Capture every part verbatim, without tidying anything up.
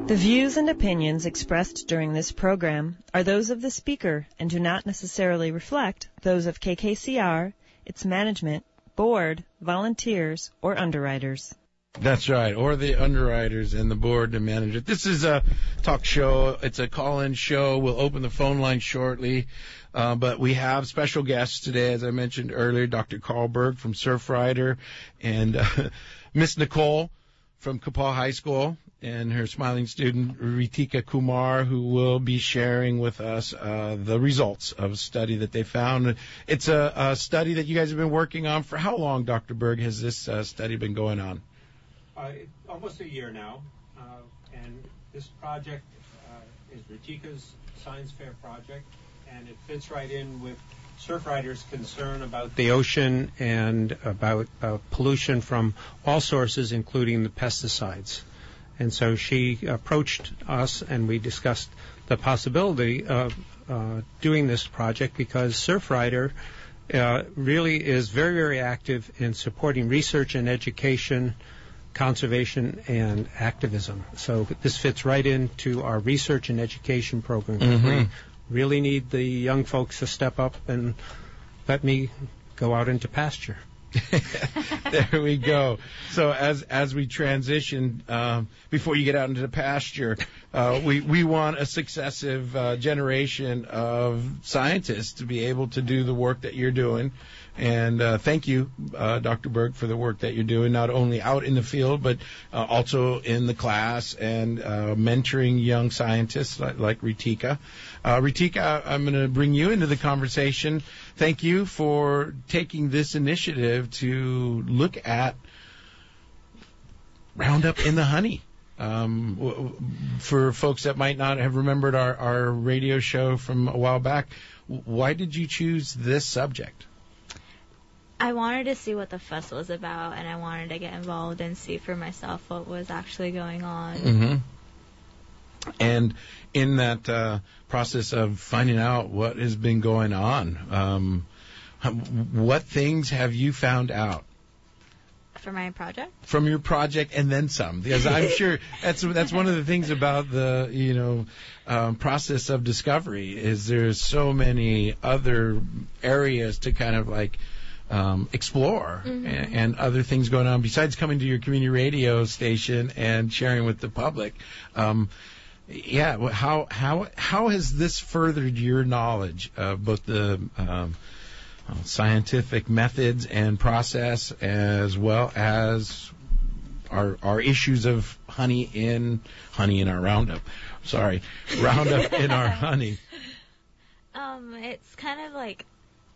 The views and opinions expressed during this program are those of the speaker and do not necessarily reflect those of K K C R, its management, board, volunteers, or underwriters. That's right, or the underwriters and the board to manage it. This is a talk show. It's a call-in show. We'll open the phone line shortly, uh, but we have special guests today, as I mentioned earlier, Doctor Carl Berg from Surfrider and uh, Miss Nicole from Kapaa High School, and her smiling student, Ritika Kumar, who will be sharing with us uh, the results of a study that they found. It's a, a study that you guys have been working on for how long, Doctor Berg, has this uh, study been going on? Uh, almost a year now, uh, and this project uh, is Ritika's Science Fair project, and it fits right in with Surfrider's concern about the ocean and about uh, pollution from all sources, including the pesticides. And so she approached us, and we discussed the possibility of uh, doing this project because Surfrider uh, really is very, very active in supporting research and education, conservation, and activism. So this fits right into our research and education program. Mm-hmm. We really need the young folks to step up and let me go out into pasture. There we go. So as as we transition, um, before you get out into the pasture, uh, we, we want a successive uh, generation of scientists to be able to do the work that you're doing. And uh, thank you, uh, Doctor Berg, for the work that you're doing, not only out in the field, but uh, also in the class and uh, mentoring young scientists like, like Ritika. Uh, Ritika, I'm going to bring you into the conversation. Thank you for taking this initiative to look at Roundup in the honey. Um, w- for folks that might not have remembered our, our radio show from a while back, why did you choose this subject? I wanted to see what the fuss was about, and I wanted to get involved and see for myself what was actually going on. Mm-hmm. And in that uh, process of finding out what has been going on, um, what things have you found out? For my project? From your project and then some, because I'm sure that's that's one of the things about the you know um, process of discovery is there's so many other areas to kind of like um, explore mm-hmm. and, and other things going on besides coming to your community radio station and sharing with the public. Um, yeah, how how how has this furthered your knowledge of both the um, scientific methods and process, as well as our our issues of honey in honey in our Roundup. Sorry, Roundup in our honey. Um, it's kind of like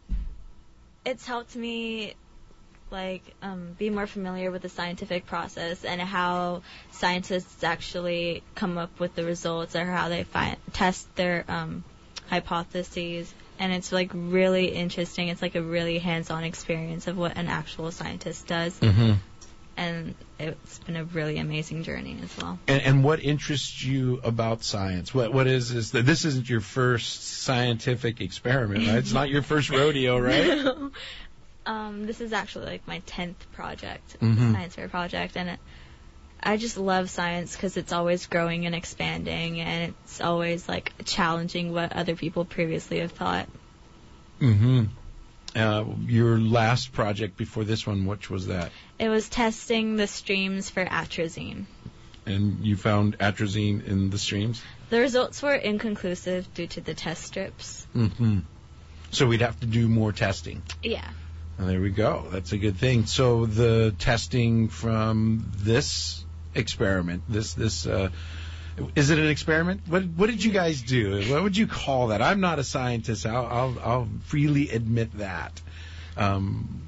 it's helped me like um, be more familiar with the scientific process and how scientists actually come up with the results or how they find test their um, hypotheses. And it's, like, really interesting. It's, like, a really hands-on experience of what an actual scientist does. Mm-hmm. And it's been a really amazing journey as well. And, and what interests you about science? What What is this? This isn't your first scientific experiment, right? It's not your first rodeo, right? No. Um, this is actually, like, my tenth project, mm-hmm. science fair project. And it, I just love science because it's always growing and expanding, and it's always, like, challenging what other people previously have thought. Mm-hmm. Uh, your last project before this one, which was that? It was testing the streams for atrazine. And you found atrazine in the streams? The results were inconclusive due to the test strips. Mm-hmm. So we'd have to do more testing. Yeah. Well, there we go. That's a good thing. So the testing from this experiment, this this uh, is it an experiment? What what did you guys do? What would you call that? I'm not a scientist. I'll I'll, I'll freely admit that. Um,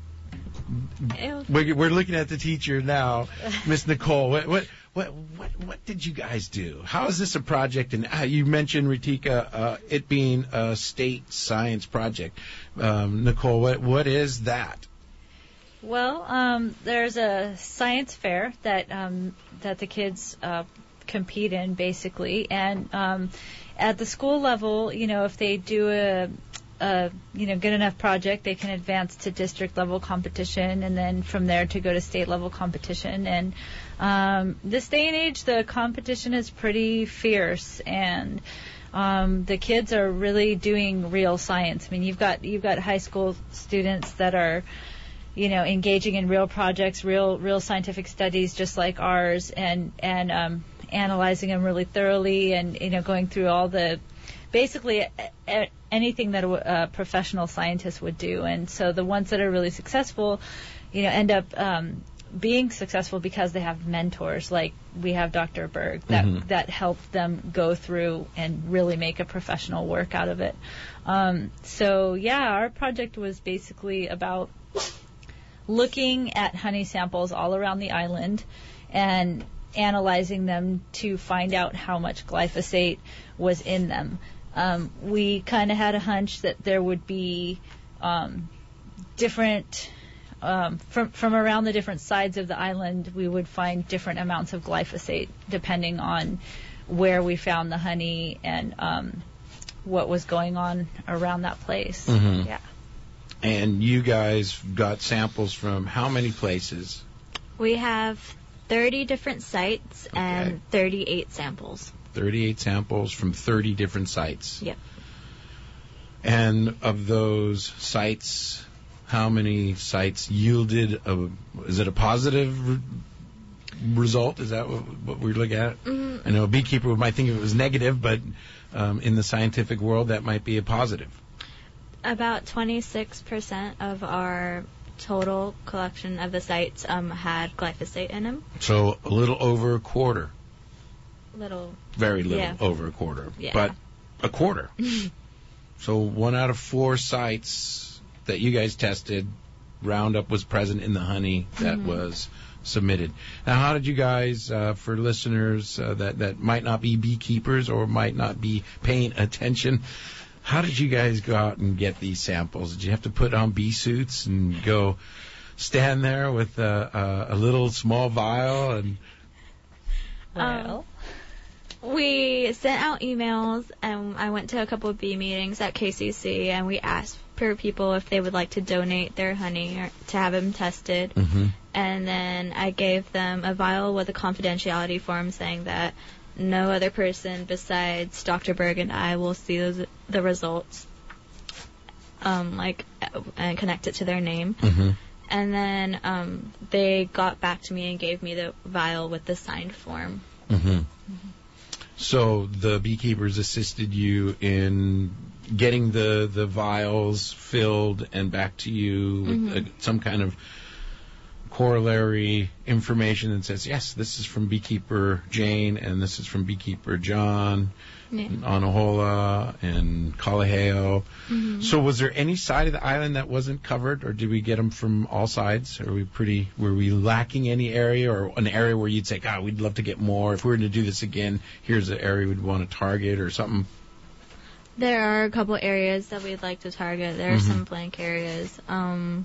we're, we're looking at the teacher now, Miss Nicole. What what what what what did you guys do? How is this a project? And uh, you mentioned Ritika, uh, it being a state science project. Um, Nicole, what what is that? Well, um, there's a science fair that um, that the kids uh, compete in, basically, and um, at the school level, you know, if they do a a you know good enough project, they can advance to district level competition, and then from there to go to state level competition. And um, this day and age, the competition is pretty fierce, and um, the kids are really doing real science. I mean, you've got you've got high school students that are you know engaging in real projects, real real scientific studies, just like ours, and and um, analyzing them really thoroughly, and you know going through all the basically a, anything that a, a professional scientist would do. And so the ones that are really successful, you know, end up um, being successful because they have mentors, like we have Doctor Berg, that mm-hmm. that help them go through and really make a professional work out of it. Um, so yeah, our project was basically about looking at honey samples all around the island and analyzing them to find out how much glyphosate was in them. Um, we kind of had a hunch that there would be um, different, um, from from around the different sides of the island, we would find different amounts of glyphosate depending on where we found the honey and um, what was going on around that place. Mm-hmm. Yeah. And you guys got samples from how many places? We have thirty different sites Okay. and thirty-eight samples. thirty-eight samples from thirty different sites. Yep. And of those sites, how many sites yielded a, is it a positive re- result? Is that what, what we're looking at? Mm-hmm. I know a beekeeper might think it was negative, but um, in the scientific world, that might be a positive. About twenty-six percent of our total collection of the sites um, had glyphosate in them. So a little over a quarter. Little. Very little Yeah. over a quarter. Yeah. But a quarter. So one out of four sites that you guys tested, Roundup was present in the honey that Mm-hmm. was submitted. Now, how did you guys, uh, for listeners uh, that, that might not be beekeepers or might not be paying attention, how did you guys go out and get these samples? Did you have to put on bee suits and go stand there with a, a, a little small vial? And Well, Um, we sent out emails, and I went to a couple of bee meetings at K C C, and we asked per people if they would like to donate their honey or to have them tested. mm-hmm. And then I gave them a vial with a confidentiality form saying that no other person besides Doctor Berg and I will see those, the results, um, like, and connect it to their name. Mm-hmm. And then um, they got back to me and gave me the vial with the signed form. Mm-hmm. Mm-hmm. So the beekeepers assisted you in getting the, the vials filled and back to you with Mm-hmm. a, some kind of corollary information that says, yes, this is from beekeeper Jane and this is from beekeeper John, Yeah. in Anahola and Kalaheo. Mm-hmm. So was there any side of the island that wasn't covered, or did we get them from all sides? Are we pretty, were we lacking any area, or an area where you'd say, God, we'd love to get more. If we were to do this again, here's the area we'd want to target or something? There are a couple areas that we'd like to target. There are Mhm. some blank areas. Um,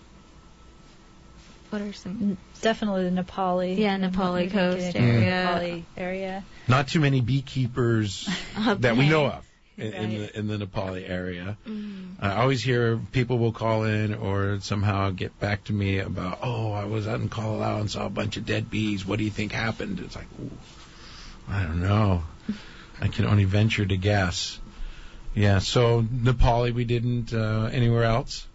what are some? definitely the Nepali. Yeah, Nepali You can Coast get into the area. Nepali area. Not too many beekeepers Up that we there. know of in, in, Right. the, in the Nepali area. Mm. I always hear people will call in or somehow get back to me about, oh, I was out in Colorado and saw a bunch of dead bees. What do you think happened? It's like, ooh, I don't know. I can only venture to guess. Yeah, so Nepali we didn't, uh, anywhere else?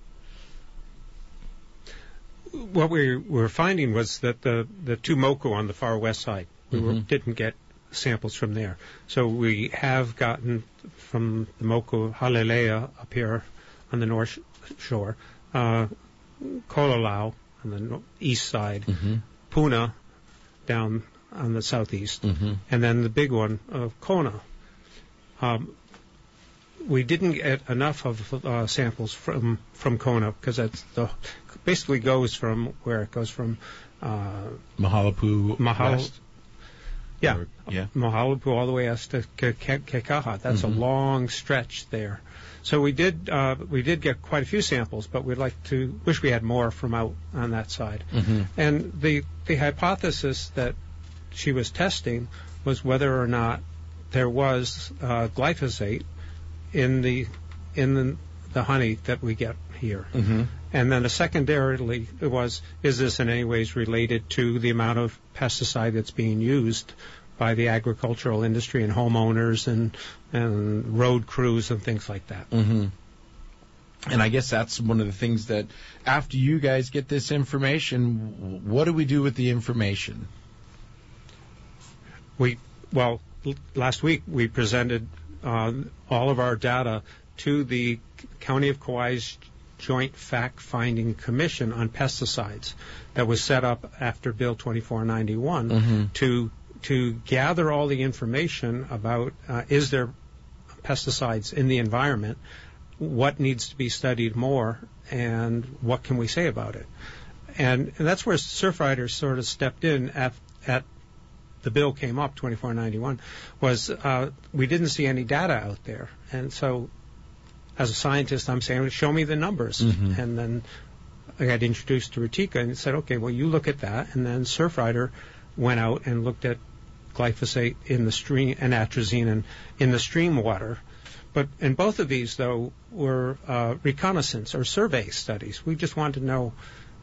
What we were finding was that the, the Tumoku on the far west side, we were, Mhm. didn't get samples from there. So we have gotten from the Moku Halelea up here on the north shore, uh, Kolalau on the no- east side, Mm-hmm. Puna down on the southeast, Mm-hmm. and then the big one of Kona. Um, we didn't get enough of uh, samples from from Kona because that's the basically goes from where it goes from uh, Mahalapu Mahalo, West. yeah, Or- yeah. Mahalapu all the way us to Ke- Ke- Kekaha. That's Mhm. a long stretch there. So we did uh, we did get quite a few samples, but we'd like to wish we had more from out on that side. Mm-hmm. And the the hypothesis that she was testing was whether or not there was uh, glyphosate in the in the the honey that we get here. Mm-hmm. And then a secondarily was, is this in any ways related to the amount of pesticide that's being used by the agricultural industry and homeowners and and road crews and things like that? Mm-hmm. And I guess that's one of the things that after you guys get this information, what do we do with the information? We well, l- last week we presented uh, all of our data to the County of Kauai's Joint Fact-Finding Commission on Pesticides that was set up after Bill twenty-four ninety-one Mm-hmm. to to gather all the information about uh, is there pesticides in the environment, what needs to be studied more, and what can we say about it. And, and that's where Surfriders sort of stepped in at, at the bill came up, twenty-four ninety-one, was uh, we didn't see any data out there. And so as a scientist, I'm saying, show me the numbers. Mm-hmm. And then I got introduced to Ritika and said, okay, well, you look at that. And then Surfrider went out and looked at glyphosate in the stream and atrazine in, in the stream water. But in both of these, though, were uh, reconnaissance or survey studies. We just wanted to know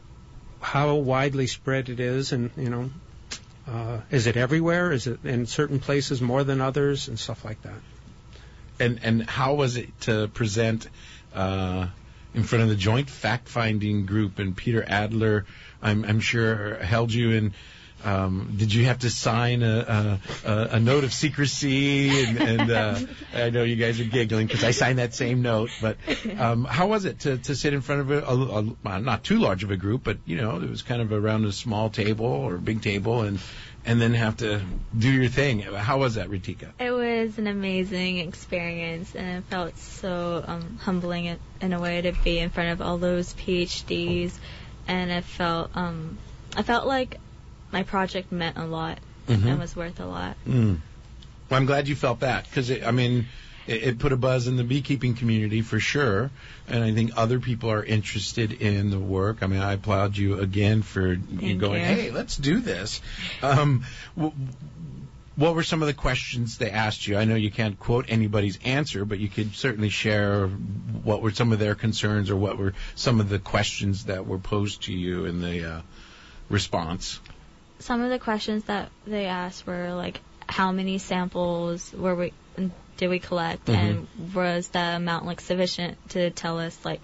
how widely spread it is, and you know, uh, is it everywhere? Is it in certain places more than others, and stuff like that. And and how was it to present uh, in front of the Joint Fact-Finding Group? And Peter Adler, I'm, I'm sure, held you in. Um, did you have to sign a, a, a note of secrecy? And, and uh, I know you guys are giggling because I signed that same note. But um, how was it to, to sit in front of a, a, a not too large of a group, but you know, it was kind of around a small table or a big table, and and then have to do your thing? How was that, Ritika? It was an amazing experience, and it felt so um, humbling in, in a way to be in front of all those PhDs, and it felt um, I felt like my project meant a lot Mm-hmm. and was worth a lot. Mm. Well, I'm glad you felt that because, I mean, it, it put a buzz in the beekeeping community for sure, and I think other people are interested in the work. I mean, I applaud you again for you going, you. hey, let's do this. Um, w- what were some of the questions they asked you? I know you can't quote anybody's answer, but you could certainly share what were some of their concerns or what were some of the questions that were posed to you in the uh, response. Some of the questions that they asked were like, how many samples were we did we collect, Mm-hmm. and was the amount like sufficient to tell us like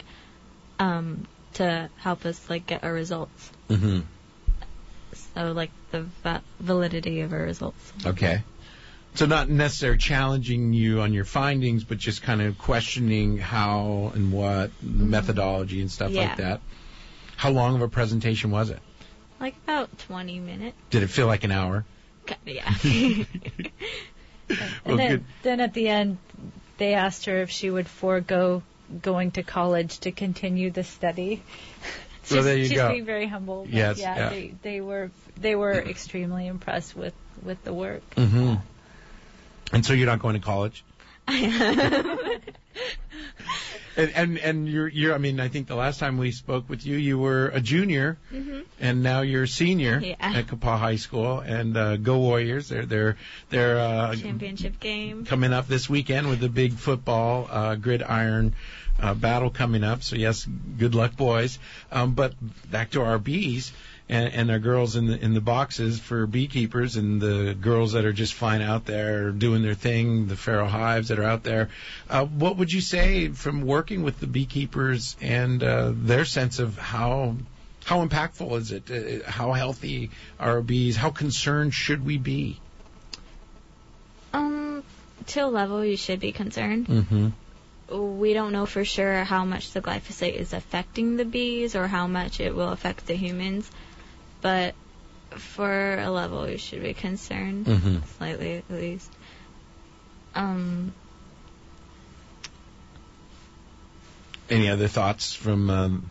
um, to help us like get our results? Mm-hmm. So like the va- validity of our results. Okay. So not necessarily challenging you on your findings, but just kind of questioning how and what, Mm-hmm. methodology and stuff Yeah. like that. How long of a presentation was it? Like about twenty minutes. Did it feel like an hour? Yeah. And Well, then, good. then at the end, they asked her if she would forego going to college to continue the study. Well, there you she's go. being very humble. But Yes, yeah, yeah. They, they were they were extremely impressed with, with the work. Mm-hmm. And so you're not going to college? And, and and you're you're I mean I think the last time we spoke with you you were a junior, Mm-hmm. and now you're a senior Yeah. at Kapaa High School, and uh, go Warriors! They're they're they're uh, Championship game. coming up this weekend with the big football uh, gridiron uh, battle coming up. So yes, good luck, boys. Um, but back to our bees and, and our girls in the in the boxes for beekeepers, and the girls that are just fine out there doing their thing, the feral hives that are out there. Uh, what would you say from working with the beekeepers and uh, their sense of how how impactful is it? Uh, how healthy are our bees? How concerned should we be? Um, to a level you should be concerned. Mm-hmm. We don't know for sure how much the glyphosate is affecting the bees or how much it will affect the humans, but for a level you should be concerned, Mm-hmm. slightly at least. Um, Any other thoughts from um,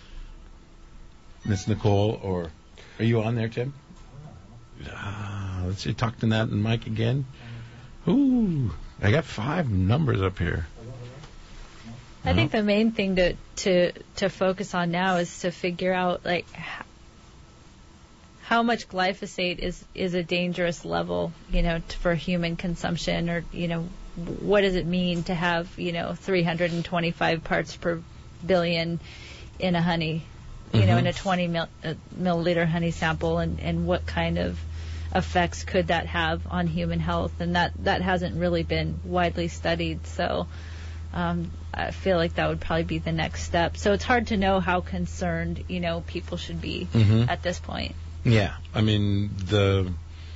Miss Nicole, or are you on there, Tim? Uh, let's see, talk to that and Mike again. Ooh, I got five numbers up here. I think the main thing to, to to focus on now is to figure out like h- how much glyphosate is, is a dangerous level, you know, t- for human consumption, or you know, what does it mean to have, you know, three hundred twenty-five parts per billion in a honey, you mm-hmm. know, in a twenty mil, uh, milliliter honey sample, and, and what kind of effects could that have on human health? And that, that hasn't really been widely studied. So um, I feel like that would probably be the next step. So it's hard to know how concerned, you know, people should be mm-hmm. at this point. Yeah. I mean, the,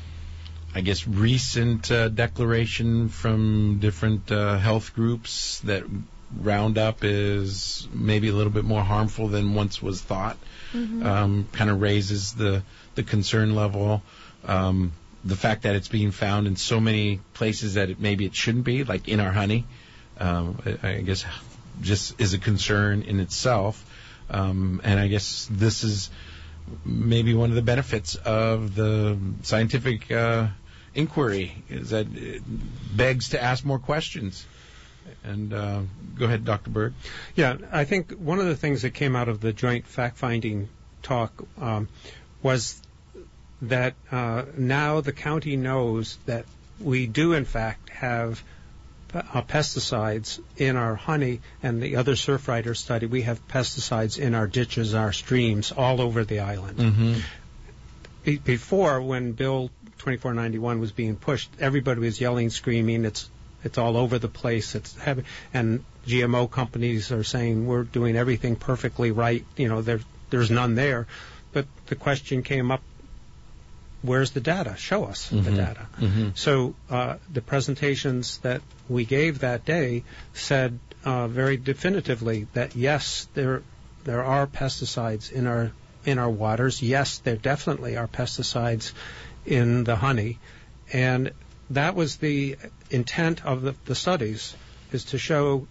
I guess, recent uh, declaration from different uh, health groups that Roundup is maybe a little bit more harmful than once was thought, mm-hmm. um, kind of raises the, the concern level. Um, the fact that it's being found in so many places that it, maybe it shouldn't be, like in our honey, um, I, I guess just is a concern in itself. Um, and I guess this is maybe one of the benefits of the scientific uh, inquiry, is that it begs to ask more questions. And uh, go ahead, Doctor Berg. Yeah, I think one of the things that came out of the joint fact-finding talk um, was that uh, now the county knows that we do, in fact, have uh, pesticides in our honey, and the other Surfrider study, we have pesticides in our ditches, our streams, all over the island. Mm-hmm. Be- before, when Bill twenty-four ninety-one was being pushed, everybody was yelling, screaming, it's it's all over the place, it's heavy, and G M O companies are saying we're doing everything perfectly right, you know, there, there's none there. But the question came up, where's the data? Show us mm-hmm. the data. Mm-hmm. So uh, the presentations that we gave that day said uh, very definitively that yes, there there are pesticides in our in our waters. Yes, there definitely are pesticides in the honey, and that was the intent of the, the studies, is to show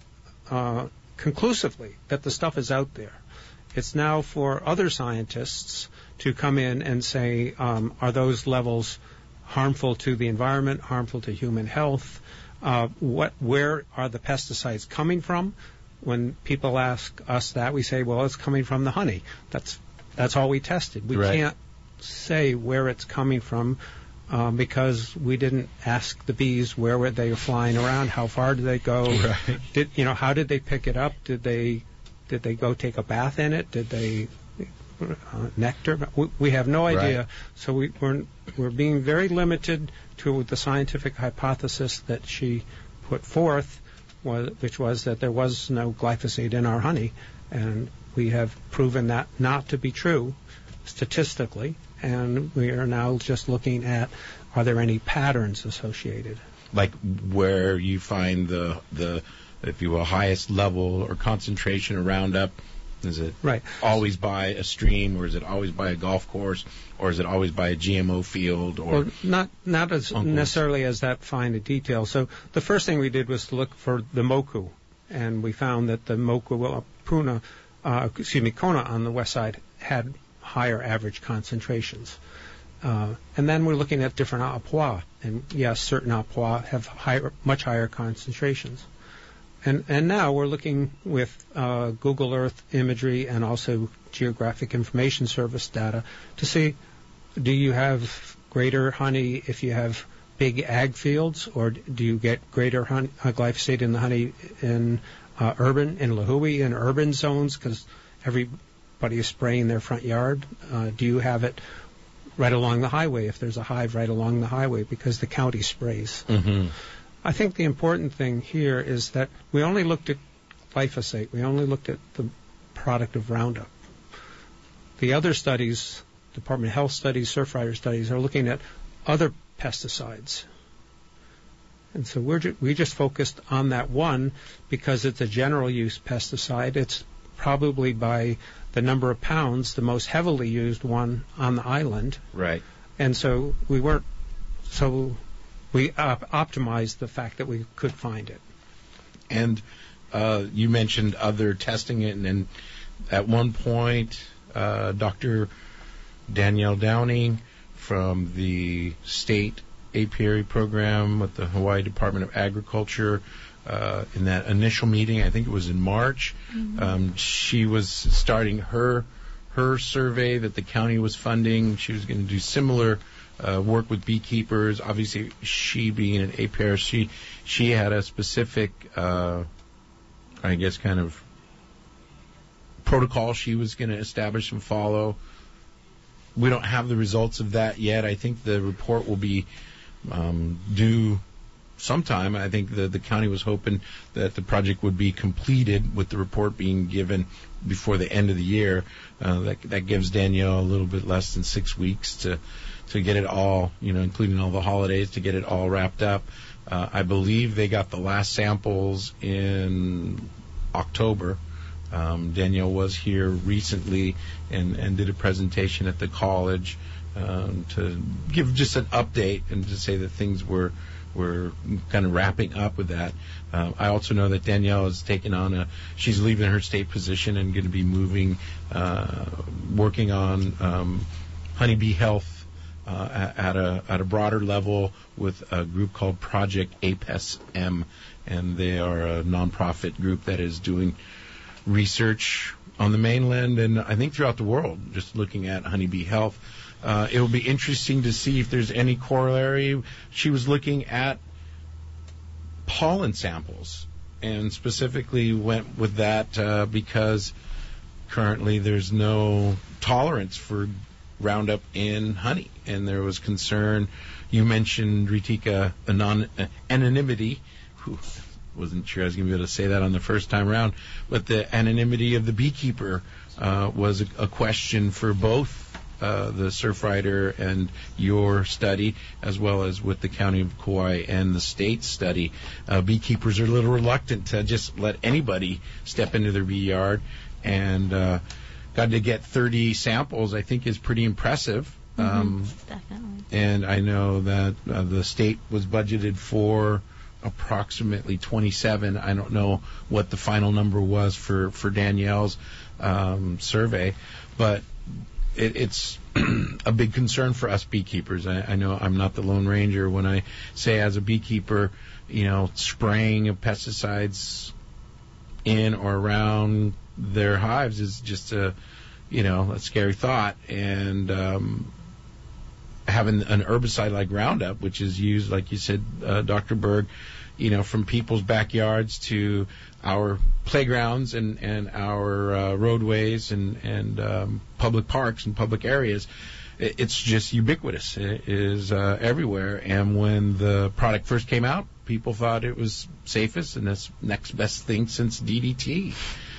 uh, conclusively that the stuff is out there. It's now for other scientists to come in and say, um, are those levels harmful to the environment, harmful to human health? Uh, what, where are the pesticides coming from? When people ask us that, we say, well, it's coming from the honey. That's that's all we tested. We right. can't say where it's coming from um, because we didn't ask the bees where were they flying around, how far did they go? Right. Did you know how did they pick it up? Did they did they go take a bath in it? Did they Uh, nectar? We, we have no idea. Right. So we, we're we're being very limited to the scientific hypothesis that she put forth, was, which was that there was no glyphosate in our honey, and we have proven that not to be true statistically. And we are now just looking at, are there any patterns associated? Like where you find the the, if you will, highest level or concentration of Roundup. Is it right. always by a stream, or is it always by a golf course, or is it always by a G M O field? Or well, not not as uncles? necessarily as that fine a detail. So the first thing we did was to look for the moku, and we found that the moku, well, Puna, uh, excuse me, Kona on the west side had higher average concentrations. Uh, and then we're looking at different apuas, and yes, certain apuas have higher, much higher concentrations. And, and now we're looking with uh, Google Earth imagery and also Geographic Information Service data to see, do you have greater honey if you have big ag fields, or do you get greater honey, uh, glyphosate in the honey in uh, urban, in Lihue, in urban zones, because everybody is spraying their front yard? Uh, do you have it right along the highway, if there's a hive right along the highway, because the county sprays? Mm-hmm. I think the important thing here is that we only looked at glyphosate. We only looked at the product of Roundup. The other studies, Department of Health studies, Surfrider studies, are looking at other pesticides. And so we're ju- we just focused on that one because it's a general use pesticide. It's probably by the number of pounds the most heavily used one on the island. Right. And so we weren't so... We uh, optimized the fact that we could find it. And uh, you mentioned other testing it, and, and at one point, uh, Doctor Danielle Downing from the state apiary program with the Hawaii Department of Agriculture, uh, in that initial meeting, I think it was in March, mm-hmm. um, she was starting her her survey that the county was funding. She was going to do similar uh, work with beekeepers. Obviously, she being an apiarist, she she had a specific, uh, I guess, kind of protocol she was going to establish and follow. We don't have the results of that yet. I think the report will be um, due sometime. I think the, the county was hoping that the project would be completed with the report being given before the end of the year. Uh, that, that gives Danielle a little bit less than six weeks to, to get it all, you know, including all the holidays, to get it all wrapped up. Uh, I believe they got the last samples in October. Um, Danielle was here recently and, and did a presentation at the college um, to give just an update and to say that things were We're kind of wrapping up with that. Uh, I also know that Danielle has taken on a, she's leaving her state position and going to be moving, uh, working on um, honeybee health uh, at a at a broader level with a group called Project APES-M, and they are a nonprofit group that is doing research on the mainland and I think throughout the world, just looking at honeybee health. Uh, it will be interesting to see if there's any corollary. She was looking at pollen samples and specifically went with that uh, because currently there's no tolerance for Roundup in honey. And there was concern. You mentioned, Ritika, anon- uh, anonymity. Whew, wasn't sure I was going to be able to say that on the first time around. But the anonymity of the beekeeper uh, was a, a question for both Uh, the Surfrider and your study, as well as with the County of Kauai and the state study. Uh, beekeepers are a little reluctant to just let anybody step into their bee yard, and uh, got to get thirty samples, I think, is pretty impressive. Mm-hmm. Um, Definitely. and I know that uh, the state was budgeted for approximately twenty-seven. I don't know what the final number was for, for Danielle's um, survey, but It, it's a big concern for us beekeepers. I, I know I'm not the Lone Ranger when I say, as a beekeeper, you know, spraying of pesticides in or around their hives is just a, you know, a scary thought. And um, having an herbicide like Roundup, which is used, like you said, uh, Doctor Berg, you know, from people's backyards to our playgrounds and, and our uh, roadways and, and um, public parks and public areas, it, it's just ubiquitous. It is uh, everywhere. And when the product first came out, people thought it was safest and the next best thing since D D T.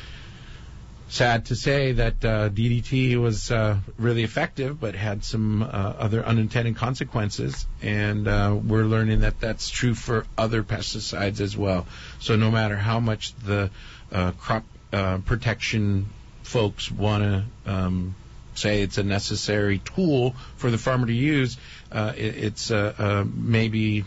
Sad to say that uh, D D T was uh, really effective, but had some uh, other unintended consequences, and uh, we're learning that that's true for other pesticides as well. So no matter how much the uh, crop uh, protection folks want to um, say it's a necessary tool for the farmer to use, uh, it, it's uh, uh, maybe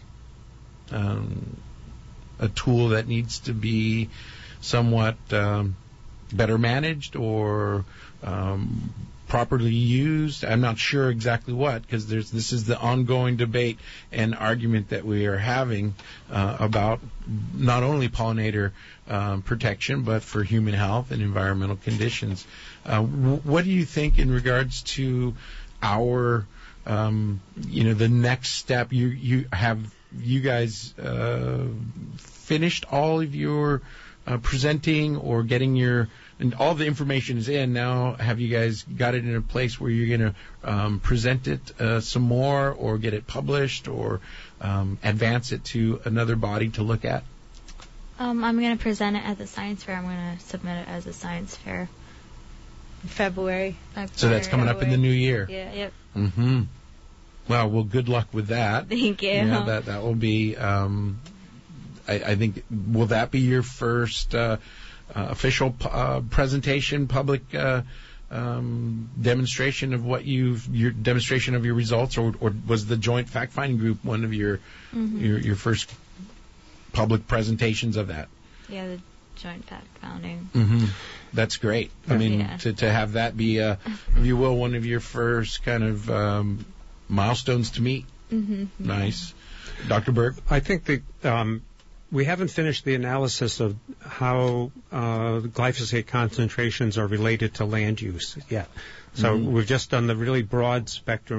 um, a tool that needs to be somewhat um, better managed or um, properly used. I'm not sure exactly what, because there's this is the ongoing debate and argument that we are having uh, about not only pollinator um, protection, but for human health and environmental conditions. Uh, w- what do you think in regards to our, um, you know, the next step? You you have you guys uh, finished all of your Uh, presenting or getting your, and all the information is in now. Have you guys got it in a place where you're going to um, present it uh, some more, or get it published, or um, advance it to another body to look at? Um, I'm going to present it at the science fair. I'm going to submit it as a science fair. February. February. So that's coming up in the new year. Yeah. Yep. Mm-hmm. Well, well, good luck with that. Thank you. Yeah, that that will be. Um, I, I think, will that be your first uh, uh, official uh, presentation, public uh, um, demonstration of what you've, your demonstration of your results, or, or was the joint fact-finding group one of your, Mm-hmm. your your first public presentations of that? Yeah, the joint fact founding. Mm-hmm. That's great. I mean, Yeah. to to have that be, uh, if you will, one of your first kind of um, milestones to meet. Mm-hmm. Nice. Doctor Berg? I think the um, we haven't finished the analysis of how uh, glyphosate concentrations are related to land use yet. So Mhm. we've just done the really broad spectrum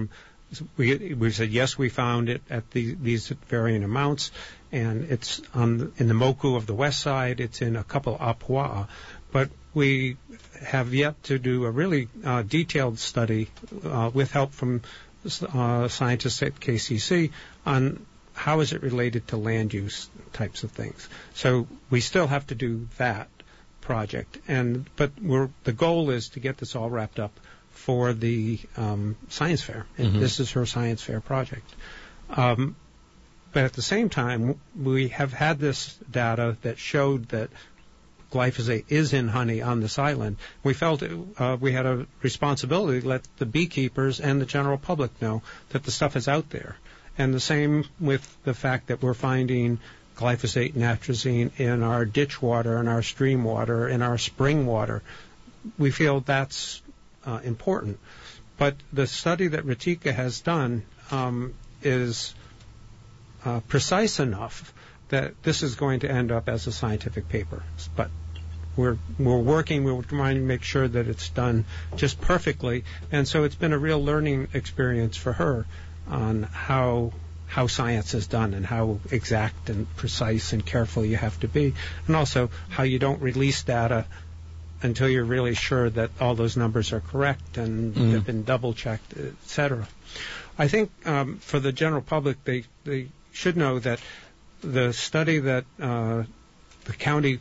we we said yes, we found it at the, these varying amounts, and it's on the, in the Moku of the west side. It's in a couple of Apua'a, but we have yet to do a really uh, detailed study uh, with help from uh, scientists at K C C on how is it related to land use types of things. So we still have to do that project, and but we're the goal is to get this all wrapped up for the um, science fair. And Mm-hmm. this is her science fair project. Um, but at the same time, we have had this data that showed that glyphosate is in honey on this island. We felt it, uh, we had a responsibility to let the beekeepers and the general public know that the stuff is out there. And the same with the fact that we're finding glyphosate and atrazine in our ditch water, in our stream water, in our spring water. We feel that's uh, important. But the study that Ritika has done um, is uh, precise enough that this is going to end up as a scientific paper. But we're we're working, we're trying to make sure that it's done just perfectly. And so it's been a real learning experience for her on how how science is done and how exact and precise and careful you have to be, and also how you don't release data until you're really sure that all those numbers are correct and Mm. have been double-checked, et cetera. I think um, for the general public, they, they should know that the study that uh, the county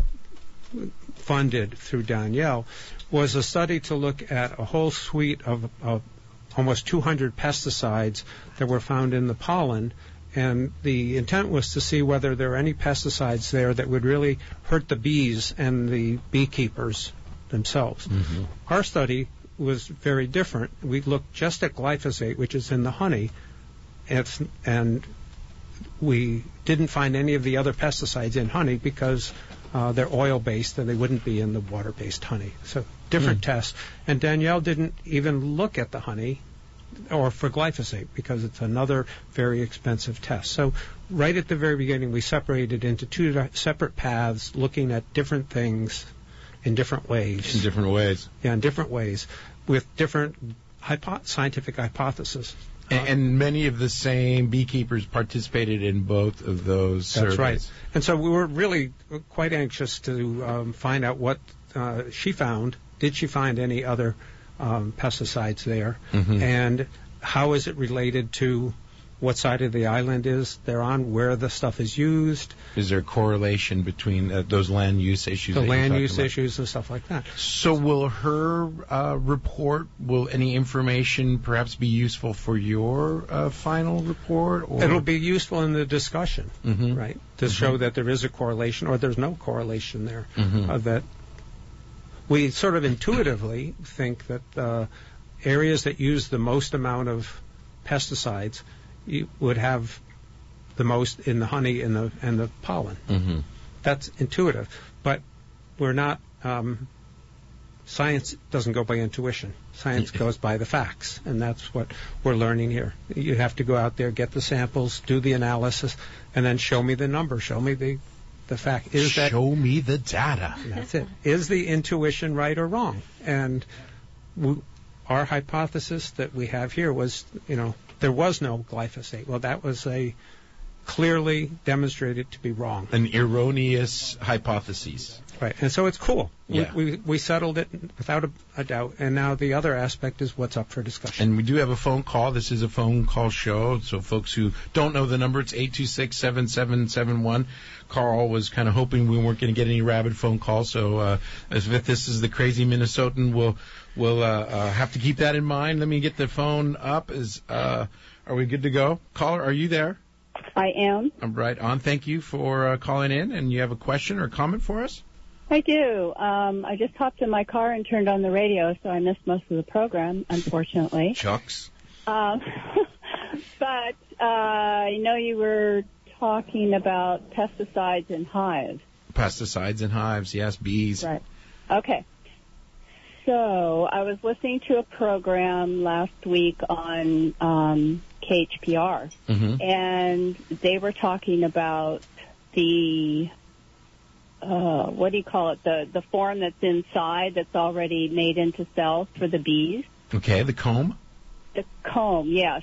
funded through Danielle was a study to look at a whole suite of, of almost two hundred pesticides that were found in the pollen, and the intent was to see whether there were any pesticides there that would really hurt the bees and the beekeepers themselves. Mm-hmm. Our study was very different. We looked just at glyphosate, which is in the honey, it's, and we didn't find any of the other pesticides in honey because uh, they're oil-based and they wouldn't be in the water-based honey. So different Mm. tests. And Danielle didn't even look at the honey or for glyphosate because it's another very expensive test. So right at the very beginning, we separated into two di- separate paths looking at different things in different ways. In different ways. Yeah, in different ways with different hypo- scientific hypotheses. And, and many of the same beekeepers participated in both of those That's surveys. right. And so we were really quite anxious to um, find out what uh, she found. Did she find any other um, pesticides there? Mhm. And how is it related to what side of the island is they're on, where the stuff is used, Is there a correlation between uh, those land use issues? the that you're land talking use about? issues and stuff like that. So will her uh, report, will any information perhaps be useful for your uh, final report? Or? It'll be useful in the discussion, Mhm. right, to show that there is a correlation or there's no correlation there. Mhm. Uh, that we sort of intuitively think that uh, areas that use the most amount of pesticides you would have the most in the honey and the and the pollen. Mhm. That's intuitive, but we're not. Um, science doesn't go by intuition. Science goes by the facts, and that's what we're learning here. You have to go out there, get the samples, do the analysis, and then show me the number. Show me the the fact. Is that Show me the data. that's it? Is the intuition right or wrong? And we, our hypothesis that we have here was, you know, there was no glyphosate. Well, that was a clearly demonstrated to be wrong. An erroneous hypothesis. Right. And so it's cool. Yeah. We, we, we settled it without a, a doubt. And now the other aspect is what's up for discussion. And we do have a phone call. This is a phone call show. So folks who don't know the number, it's eight two six, seven seven seven one. Carl was kind of hoping we weren't going to get any rabid phone calls. So uh, as if this is the crazy Minnesotan, we'll, we'll uh, uh, have to keep that in mind. Let me get the phone up. Is uh, Are we good to go? Caller, are you there? I am. I'm right on. Thank you for uh, calling in. And you have a question or comment for us? I do. Um, I just hopped in my car and turned on the radio, so I missed most of the program, unfortunately. Chucks. Um, but uh, I know you were talking about pesticides in hives. Pesticides in hives, yes, bees. Right. Okay. So I was listening to a program last week on um, K H P R, Mm-hmm. and they were talking about the uh, what do you call it? The the form that's inside that's already made into cells for the bees. Okay, the comb. The comb, yes.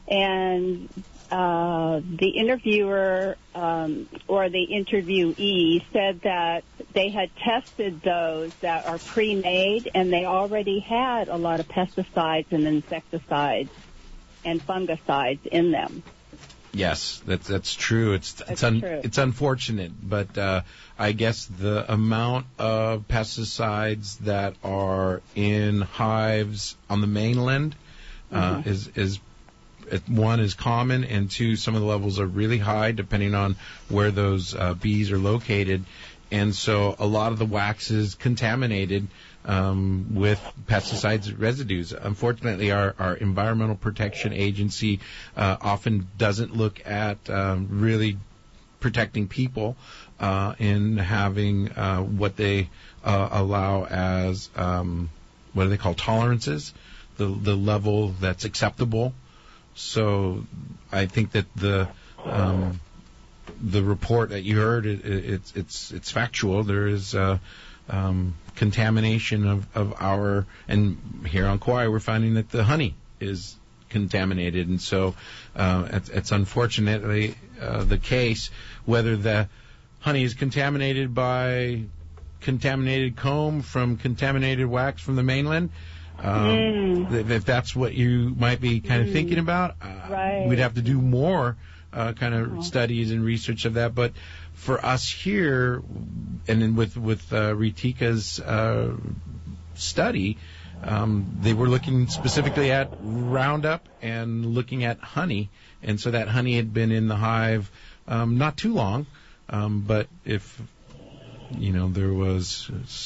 and uh, the interviewer um, or the interviewee said that they had tested those that are pre-made, and they already had a lot of pesticides and insecticides and fungicides in them. Yes, that's that's true. It's That's it's un, true. it's unfortunate, but uh, I guess the amount of pesticides that are in hives on the mainland uh, Mhm. is is it- one is common, and two, some of the levels are really high depending on where those uh, bees are located, and so a lot of the wax is contaminated um, with pesticides residues. Unfortunately, our, our Environmental Protection Agency uh, often doesn't look at um, really protecting people uh, in having uh, what they uh, allow as um, what do they call tolerances, the the level that's acceptable. So I think that the um, the report that you heard it, it, it's it's it's factual. There is uh, um, contamination of, of our, and here on Kauai we're finding that the honey is contaminated, and so uh, it's, it's unfortunately uh, the case. Whether the honey is contaminated by contaminated comb from contaminated wax from the mainland, um, Mm. th- if that's what you might be kind of Mm. thinking about, uh, Right. we'd have to do more uh, kind of Oh. studies and research of that. But for us here, and then with with uh, Ritika's uh, study, um, they were looking specifically at Roundup and looking at honey, and so that honey had been in the hive um, not too long, um, but if you know there was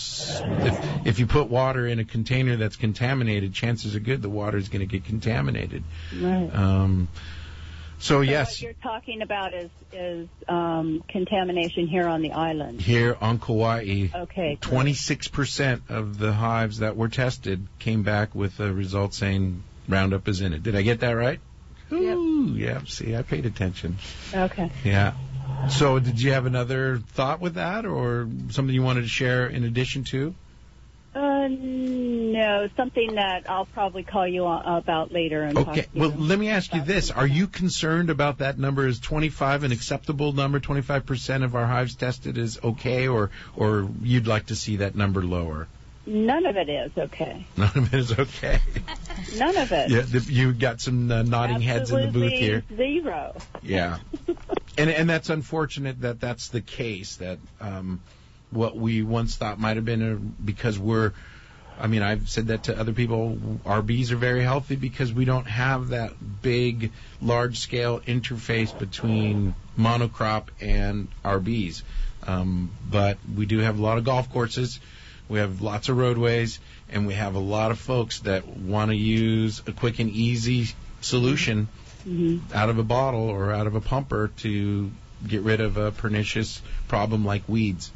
if if you put water in a container that's contaminated, chances are good the water is going to get contaminated. Right. Um, so So yes, what you're talking about is is um, contamination here on the island. here on Kauai, Okay. twenty-six percent of the hives that were tested came back with a result saying Roundup is in it. Did I get that right? Yep. Ooh, yeah, see, I paid attention. Okay. Yeah. So did you have another thought with that, or something you wanted to share in addition to? Uh, no, something that I'll probably call you on, about later and talk Okay. to you. Well, let me ask you about this. some Are of you that. concerned about that number? Is twenty-five an acceptable number? twenty-five percent of our hives tested is okay, or or you'd like to see that number lower? None of it is okay. None of it is okay. None of it. Yeah, the, you got some uh, nodding heads in the booth Absolutely here. Zero. Yeah, and and that's unfortunate that that's the case. That um, what we once thought might have been a, because we're, I mean, I've said that to other people. Our bees are very healthy because we don't have that big, large-scale interface between monocrop and our bees. Um, but we do have a lot of golf courses. We have lots of roadways, and we have a lot of folks that want to use a quick and easy solution hmm out of a bottle or out of a pumper to get rid of a pernicious problem like weeds.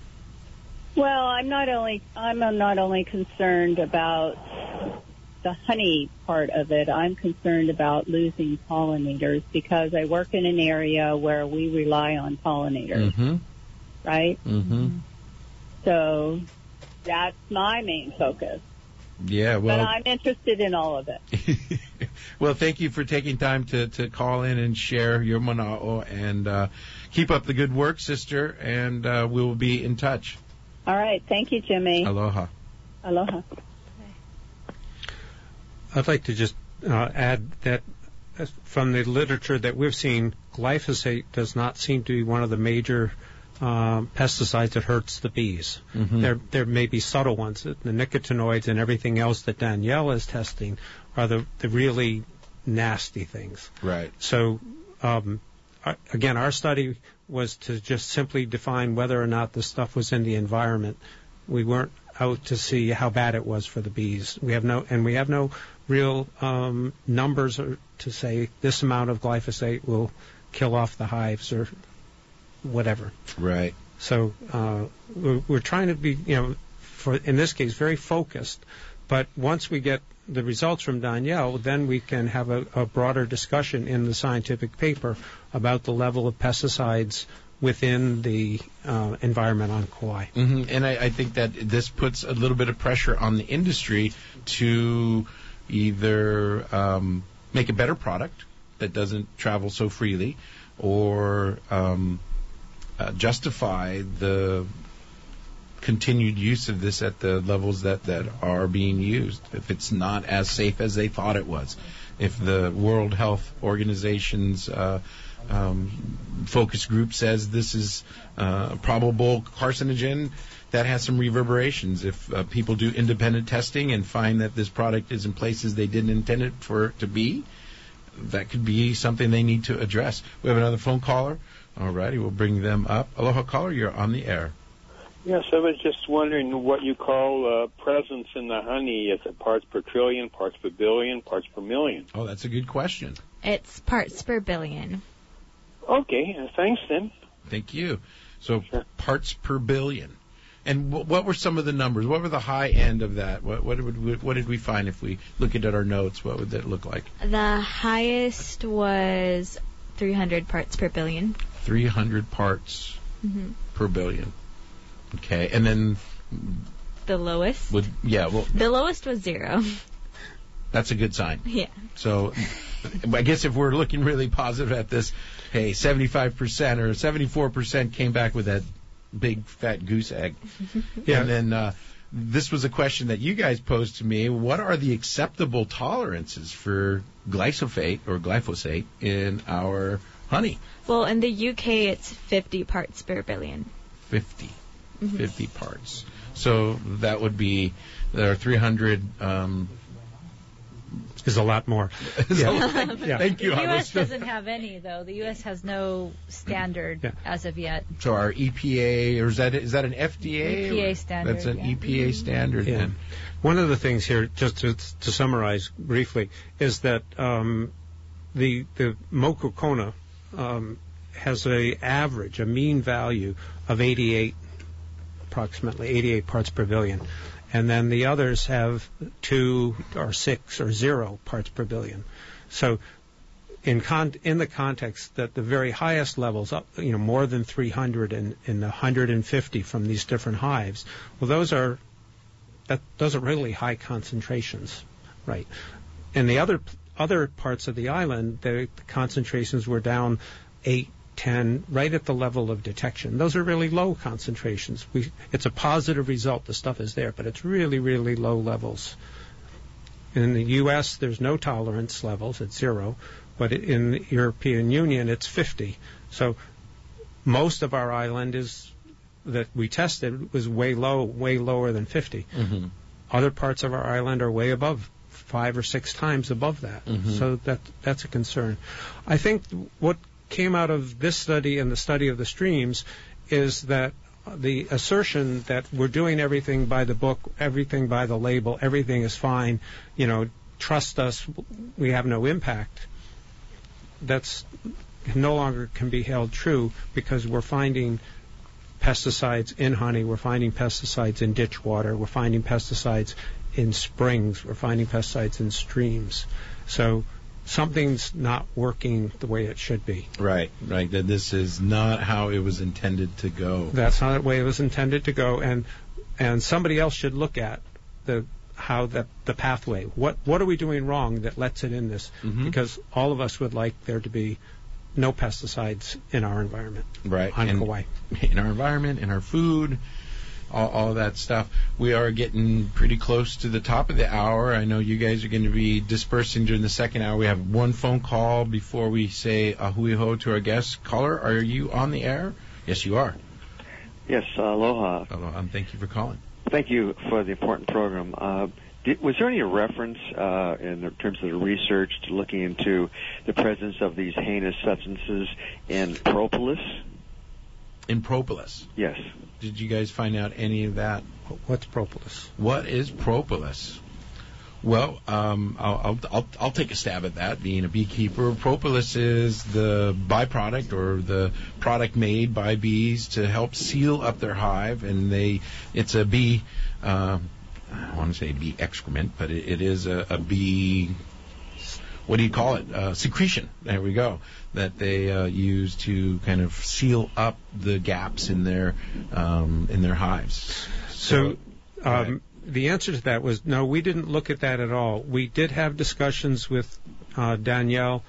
Well, I'm not only I'm not only concerned about the honey part of it. I'm concerned about losing pollinators because I work in an area where we rely on pollinators, Mm-hmm. right? Mm-hmm. So that's my main focus. Yeah, But well, I'm interested in all of it. well, thank you for taking time to, to call in and share your mana'o, and uh, keep up the good work, sister, and uh, we will be in touch. All right. Thank you, Jimmy. Aloha. Aloha. I'd like to just uh, add that uh, from the literature that we've seen, glyphosate does not seem to be one of the major um, pesticides that hurts the bees. Mhm. There, there may be subtle ones. The nicotinoids and everything else that Danielle is testing are the, the really nasty things. Right. So, um, I- again, our study was to just simply define whether or not the stuff was in the environment. We weren't out to see how bad it was for the bees. We have no, and we have no real um, numbers or to say this amount of glyphosate will kill off the hives or whatever. Right. So uh, we're, we're trying to be, you know, for in this case, very focused. But once we get the results from Danielle, then we can have a, a broader discussion in the scientific paper about the level of pesticides within the uh, environment on Kauai. hmm And I, I think that this puts a little bit of pressure on the industry to either um, make a better product that doesn't travel so freely, or um, uh, justify the continued use of this at the levels that, that are being used, if it's not as safe as they thought it was. If the World Health Organization's uh, um, focus group says this is uh, a probable carcinogen, that has some reverberations. If uh, people do independent testing and find that this product is in places they didn't intend it for it to be, that could be something they need to address. We have another phone caller. All righty, we'll bring them up. Aloha caller, you're on the air. Yes, I was just wondering what you call uh, presence in the honey. Is it parts per trillion, parts per billion, parts per million? Oh, that's a good question. It's parts per billion. Okay, uh, thanks then. Thank you. So Sure. parts per billion. And w- what were some of the numbers? What were the high end of that? What, what, would we, what did we find if we look at our notes? What would that look like? The highest was three hundred parts per billion. three hundred parts Mm-hmm. per billion. Okay, and then The lowest? would yeah, well, The lowest was zero. that's a good sign. Yeah. So I guess if we're looking really positive at this, hey, seventy-five percent or seventy-four percent came back with that big fat goose egg. Yeah. And then uh, this was a question that you guys posed to me. What are the acceptable tolerances for glyphosate or glyphosate in our honey? Well, in the U K, it's fifty parts per billion. fifty. Mm-hmm. fifty parts. So that would be, there are three hundred. Um, Is a lot more. yeah. Yeah. Thank you. The I U S was- doesn't have any, though. The U S has no standard Yeah. as of yet. So our E P A, or is that is that an F D A? E P A or- standard, That's an yeah. E P A standard. Yeah. Then. One of the things here, just to, to summarize briefly, is that um, the the Mocha Kona um, has a average, a mean value of eighty-eight, approximately eighty-eight parts per billion, and then the others have two or six or zero parts per billion. So, in con- in the context that the very highest levels, up, you know, more than three hundred and, and one hundred fifty from these different hives, well, those are that those are really high concentrations, right? In the other other parts of the island, the, the concentrations were down eight, ten, right at the level of detection. Those are really low concentrations. We, it's a positive result. The stuff is there, but it's really, really low levels. In the U S, there's no tolerance levels. It's zero. But in the European Union, it's fifty. So most of our island is that we tested was way low, way lower than fifty. Mm-hmm. Other parts of our island are way above, five or six times above that. Mhm. So that that's a concern. I think what came out of this study and the study of the streams is that the assertion that we're doing everything by the book, everything by the label, everything is fine, you know, trust us, we have no impact, that's no longer can be held true, because we're finding pesticides in honey, we're finding pesticides in ditch water, we're finding pesticides in springs, we're finding pesticides in streams. So something's not working the way it should be. Right, right. That this is not how it was intended to go. That's not the way it was intended to go, and and somebody else should look at the how the the pathway. What what are we doing wrong that lets it in this? Mhm. Because all of us would like there to be no pesticides in our environment. Right. On And Kauai. in our environment, in our food, all, all of that stuff. We are getting pretty close to the top of the hour. I know you guys are going to be dispersing during the second hour. We have one phone call before we say ahui ho to our guest. Caller, are you on the air? Yes, you are. Yes, uh, aloha. Aloha, and thank you for calling. Thank you for the important program. Uh, did, was there any reference uh, in the, terms of the research to looking into the presence of these heinous substances in propolis? In propolis. Yes. Did you guys find out any of that? What's propolis? What is propolis? Well, um, I'll, I'll, I'll, I'll take a stab at that, being a beekeeper. Propolis is the byproduct or the product made by bees to help seal up their hive, and they it's a bee, uh, I want to say bee excrement, but it, it is a, a bee, what do you call it? Uh, secretion. There we go. That they uh, use to kind of seal up the gaps in their um, in their hives. So, So um, the answer to that was no, we didn't look at that at all. We did have discussions with uh, Danielle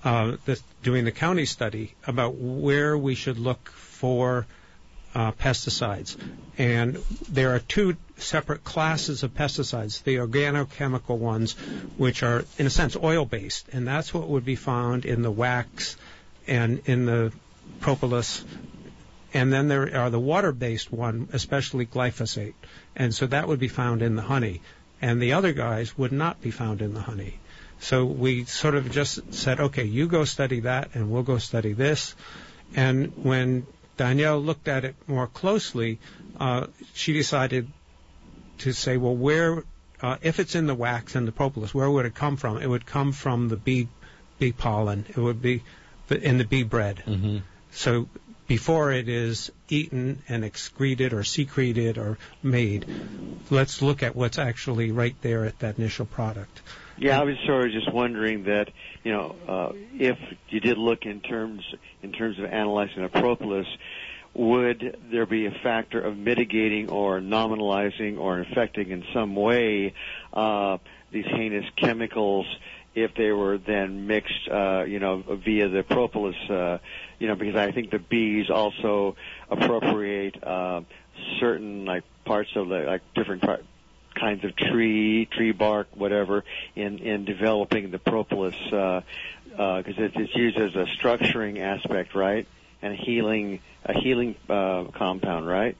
uh, this, doing the county study about where we should look for uh, pesticides. And there are two separate classes of pesticides, the organochemical ones, which are, in a sense, oil-based. And that's what would be found in the wax and in the propolis. And then there are the water-based one, especially glyphosate. And so that would be found in the honey. And the other guys would not be found in the honey. So we sort of just said, okay, you go study that, and we'll go study this. And when Danielle looked at it more closely, uh, she decided to say, well, where, uh, if it's in the wax and the propolis, where would it come from? It would come from the bee, bee pollen. It would be in the bee bread. Mm-hmm. So before it is eaten and excreted or secreted or made, let's look at what's actually right there at that initial product. Yeah, I was sort of just wondering that, you know, uh, if you did look in terms in terms of analyzing a propolis, would there be a factor of mitigating or nominalizing or infecting in some way uh, these heinous chemicals if they were then mixed, uh, you know, via the propolis, uh, you know, because I think the bees also appropriate uh, certain, like, parts of, the, like, different part, kinds of tree, tree bark, whatever, in, in developing the propolis, because uh, uh, it's, it's used as a structuring aspect, right, and a healing, a healing uh, compound, right?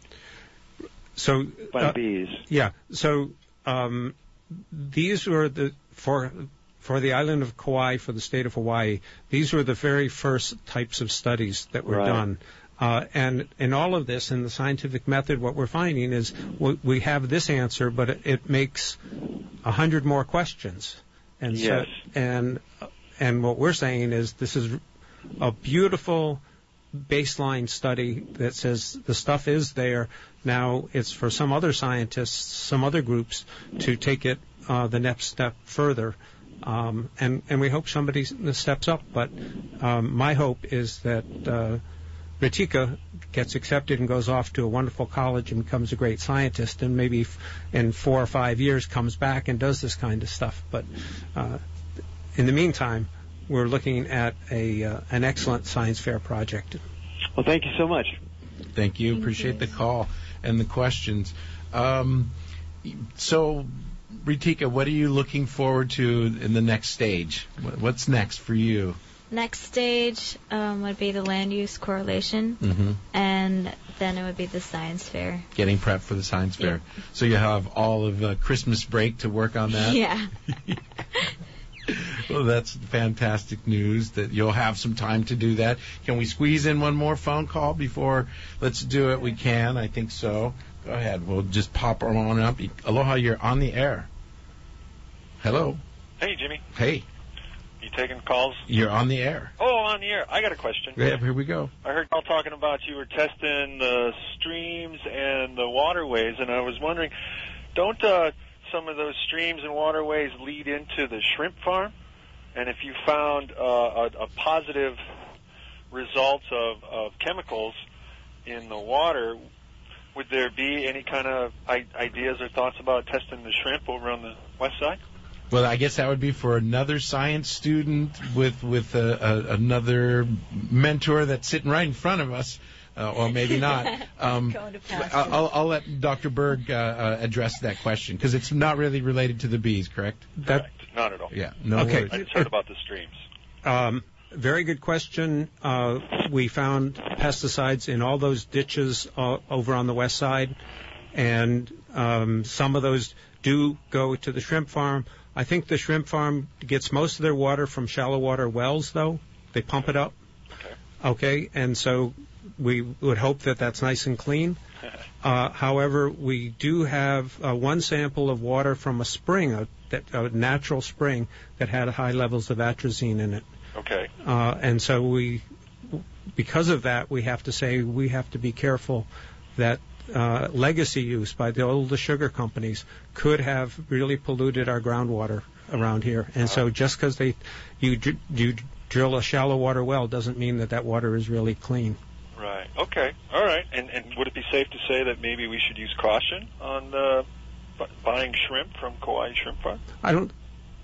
So by uh, bees. Yeah. So um, these were the for for the island of Kauai, for the state of Hawaii. These were the very first types of studies that were right. done. Uh, and in all of this, in the scientific method, what we're finding is we, we have this answer, but it, it makes a hundred more questions. And yes. so, and and what we're saying is this is a beautiful baseline study that says the stuff is there. Now it's for some other scientists, some other groups, to take it uh, the next step further. Um, and, and we hope somebody steps up. But um, my hope is that uh, Ritika gets accepted and goes off to a wonderful college and becomes a great scientist, and maybe f- in four or five years comes back and does this kind of stuff. But uh, in the meantime, we're looking at a uh, an excellent science fair project. Well, thank you so much. Thank you. Thank Appreciate you. the call and the questions. Um, so, Ritika, what are you looking forward to in the next stage? What's next for you? Next stage um, would be the land use correlation, Mm-hmm. and then it would be the science fair. Getting prepped for the science fair. Yeah. So you have all of uh, Christmas break to work on that? Yeah. Well, that's fantastic news that you'll have some time to do that. Can we squeeze in one more phone call before? Let's do it. We can. I think so. Go ahead. We'll just pop on up. Aloha, you're on the air. Hello. Hey, Jimmy. Hey. You taking calls? You're on the air. Oh, on the air. I got a question. Yeah, here we go. I heard y'all talking about you were testing the streams and the waterways, and I was wondering, don't uh, some of those streams and waterways lead into the shrimp farm? And if you found uh, a, a positive result of, of chemicals in the water, would there be any kind of I- ideas or thoughts about testing the shrimp over on the west side? Well, I guess that would be for another science student with with a, a, another mentor that's sitting right in front of us, uh, or maybe not. Um, I'll, I'll, I'll let Doctor Berg uh, uh, address that question because it's not really related to the bees, correct? Correct. Not at all. Yeah. No Okay. worries. I just heard about the streams. Um, very good question. Uh, we found pesticides in all those ditches uh, over on the west side, and um, some of those do go to the shrimp farm. I think the shrimp farm gets most of their water from shallow water wells, though. They pump it up. Okay. Okay, and so we would hope that that's nice and clean. Uh, however, we do have uh, one sample of water from a spring, a, a natural spring, that had high levels of atrazine in it. Okay. Uh, and so we, because of that, we have to say we have to be careful that uh, legacy use by the older sugar companies could have really polluted our groundwater around here. And so just because they you you drill a shallow water well doesn't mean that that water is really clean. Right. Okay. All right. And and would it be safe to say that maybe we should use caution on uh, bu- buying shrimp from Kauai Shrimp Farm? I don't.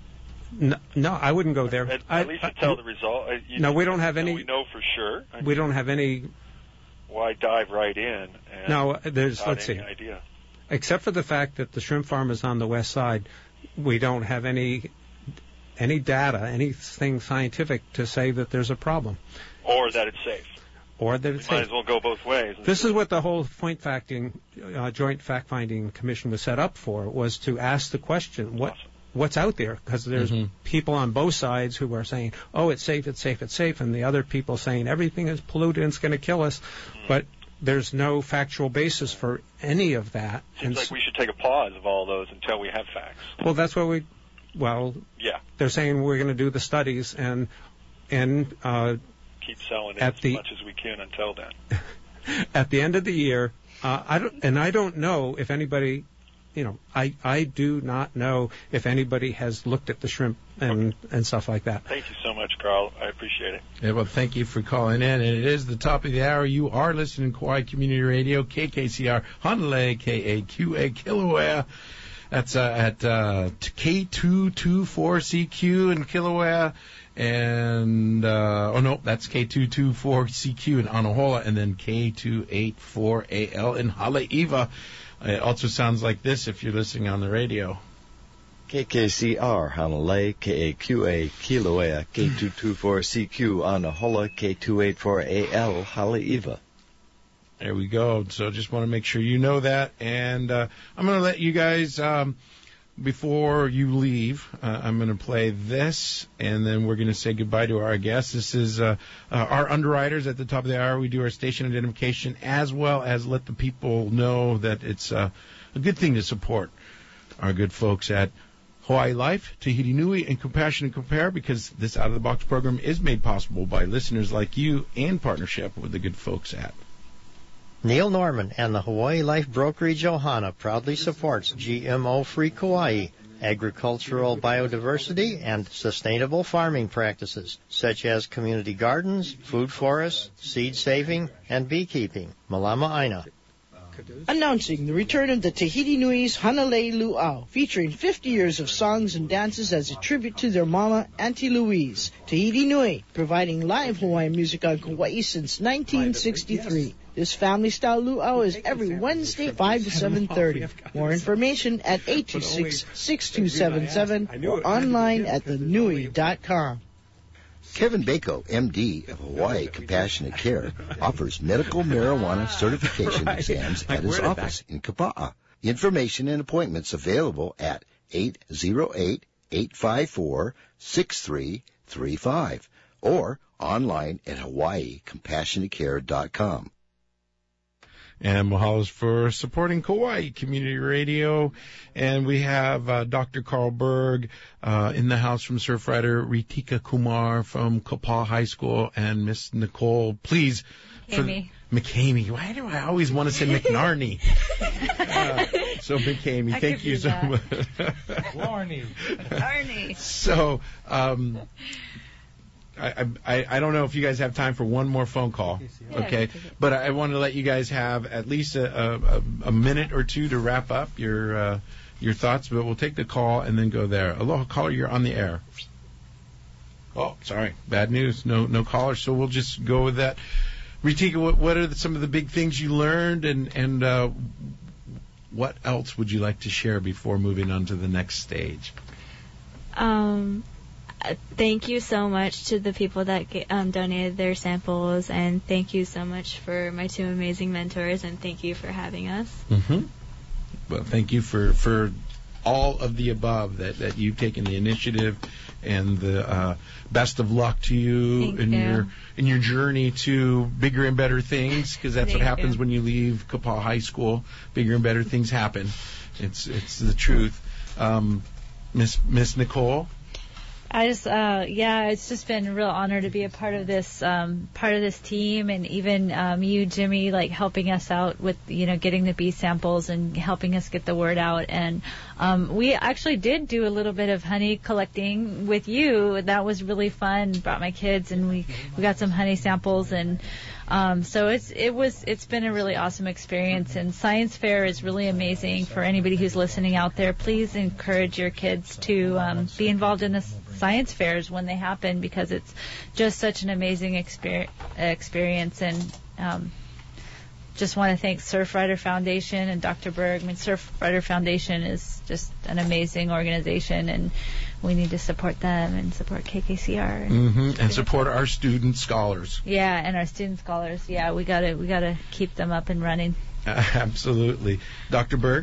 No, no, I wouldn't go there. At, I, at least until the result. Uh, you, no, we don't have any. We know for sure. I we mean, don't have any. Why dive right in? And no, there's. Let's any see. Idea. Except for the fact that the shrimp farm is on the west side, we don't have any any data, anything scientific to say that there's a problem. Or that it's safe. Or that it's we might safe. as well go both ways. This is what the whole point facting, uh, joint fact-finding commission was set up for, was to ask the question, what awesome. what's out there? Because there's mm-hmm. people on both sides who are saying, oh, it's safe, it's safe, it's safe, and the other people saying everything is polluted and it's going to kill us. Mm-hmm. But there's no factual basis for any of that. Seems and like we should take a pause of all those until we have facts. Well, that's what we, well, yeah. they're saying we're going to do the studies and, and, uh, keep selling it at as the, much as we can until then. At the end of the year, uh, I don't, and I don't know if anybody, you know, I, I do not know if anybody has looked at the shrimp and, okay. and stuff like that. Thank you so much, Carl. I appreciate it. Yeah, well, thank you for calling in. And it is the top of the hour. You are listening to Kauai Community Radio, K K C R, Honolulu, K A Q A, Kilauea. That's uh, at uh, K two twenty-four C Q in Kilauea. And, uh, oh no, that's K two twenty-four C Q in Anahola, and then K two eighty-four A L in Haleiwa. It also sounds like this if you're listening on the radio. K K C R, Honolulu, K A Q A, Kilauea, K two twenty-four C Q, Anahola, K two eighty-four A L, Haleiwa. There we go. So just want to make sure you know that. And uh, I'm going to let you guys... Um, Before you leave, uh, I'm going to play this, and then we're going to say goodbye to our guests. This is uh, uh, our underwriters at the top of the hour. We do our station identification as well as let the people know that it's uh, a good thing to support our good folks at Hawaii Life, Tahiti Nui, and Compassion and Compare, because this out-of-the-box program is made possible by listeners like you in partnership with the good folks at Neil Norman and the Hawaii Life Brokerage Ohana proudly supports G M O-free Kauai, agricultural biodiversity, and sustainable farming practices, such as community gardens, food forests, seed saving, and beekeeping. Malama Aina. Announcing the return of the Tahiti Nui's Hanalei Luau, featuring fifty years of songs and dances as a tribute to their mama, Auntie Louise. Tahiti Nui, providing live Hawaiian music on Kauai since nineteen sixty-three. This family-style luau is every Wednesday, five to seven thirty. More information at eight two six, six two seven seven or online at the nui dot com. Kevin Bako, M D of Hawaii Compassionate Care, offers medical marijuana certification right. exams at his office in Kapa'a. Information and appointments available at eight zero eight, eight five four, six three three five or online at hawaii compassionate care dot com. And mahalos for supporting Kauai Community Radio. And we have uh, Doctor Carl Berg uh, in the house from Surfrider, Ritika Kumar from Kapaa High School, and Miss Nicole. Please, McCamey. McCamey. Why do I always want to say McNarney? uh, so McCamey, I thank you so that. much. Blarney. Blarney. So, um, I, I I don't know if you guys have time for one more phone call, yeah, okay? But I want to let you guys have at least a, a, a minute or two to wrap up your uh, your thoughts. But we'll take the call and then go there. Aloha, caller, you're on the air. Oh, sorry, bad news. No no caller. So we'll just go with that. Ritika, what, what are the, some of the big things you learned, and and uh, what else would you like to share before moving on to the next stage? Um. Thank you so much to the people that um, donated their samples, and thank you so much for my two amazing mentors, and thank you for having us. Mm-hmm. Well, thank you for, for all of the above, that, that you've taken the initiative, and the uh, best of luck to you thank in you. your in your journey to bigger and better things, because that's thank what happens you. when you leave Kapaa High School. Bigger and better things happen. It's it's the truth. Um, Miss Miss Nicole. I just, uh, yeah, it's just been a real honor to be a part of this, um, part of this team, and even um, you, Jimmy, like helping us out with, you know, getting the bee samples and helping us get the word out. And um, we actually did do a little bit of honey collecting with you. That was really fun. Brought my kids, and we we got some honey samples, and Um, so it's it was it's been a really awesome experience, and Science Fair is really amazing for anybody who's listening out there. Please encourage your kids to um, be involved in the science fairs when they happen, because it's just such an amazing exper- experience. And um, just want to thank Surfrider Foundation and Doctor Berg. I mean, Surfrider Foundation is just an amazing organization, and we need to support them and support K K C R. Mm-hmm. And support our student scholars. Yeah, and our student scholars. Yeah, we gotta we gotta keep them up and running. Uh, absolutely, Doctor Berg.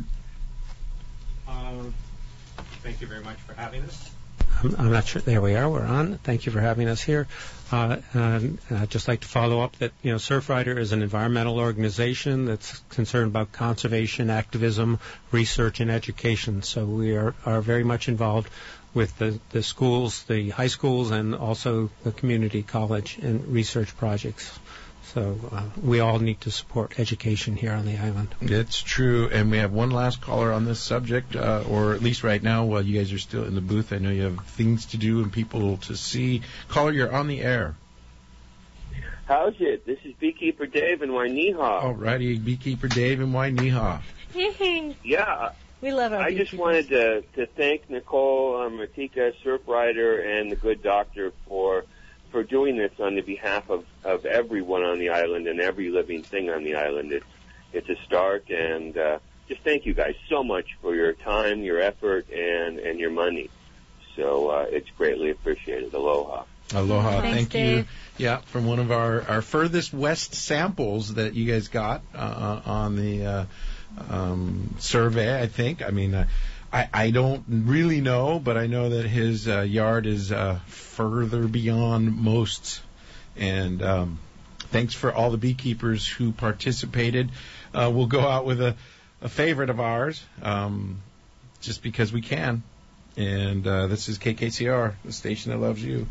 Uh, thank you very much for having us. I'm, I'm not sure. There we are. We're on. Thank you for having us here. Uh, and I'd just like to follow up that, you know, Surfrider is an environmental organization that's concerned about conservation, activism, research, and education. So we are, are very much involved with the, the schools, the high schools, and also the community college and research projects. So uh, we all need to support education here on the island. It's true. And we have one last caller on this subject, uh, or at least right now while you guys are still in the booth. I know you have things to do and people to see. Caller, you're on the air. How's it? This is Beekeeper Dave in Waineha. All righty, Beekeeper Dave in Waineha. Yeah. We love our I just wanted to, to thank Nicole um, Martika, Surfrider, and the good doctor for for doing this on the behalf of, of everyone on the island and every living thing on the island. It's it's a start, and uh, just thank you guys so much for your time, your effort, and, and your money. So uh, it's greatly appreciated. Aloha. Aloha. Thanks, Thank Dave. you. Yeah, from one of our, our furthest west samples that you guys got uh, on the uh, um, survey, I think. I mean, uh, I, I don't really know, but I know that his uh, yard is uh, further beyond most. And um, thanks for all the beekeepers who participated. Uh, we'll go out with a, a favorite of ours, um, just because we can. And uh, this is K K C R, the station that loves you.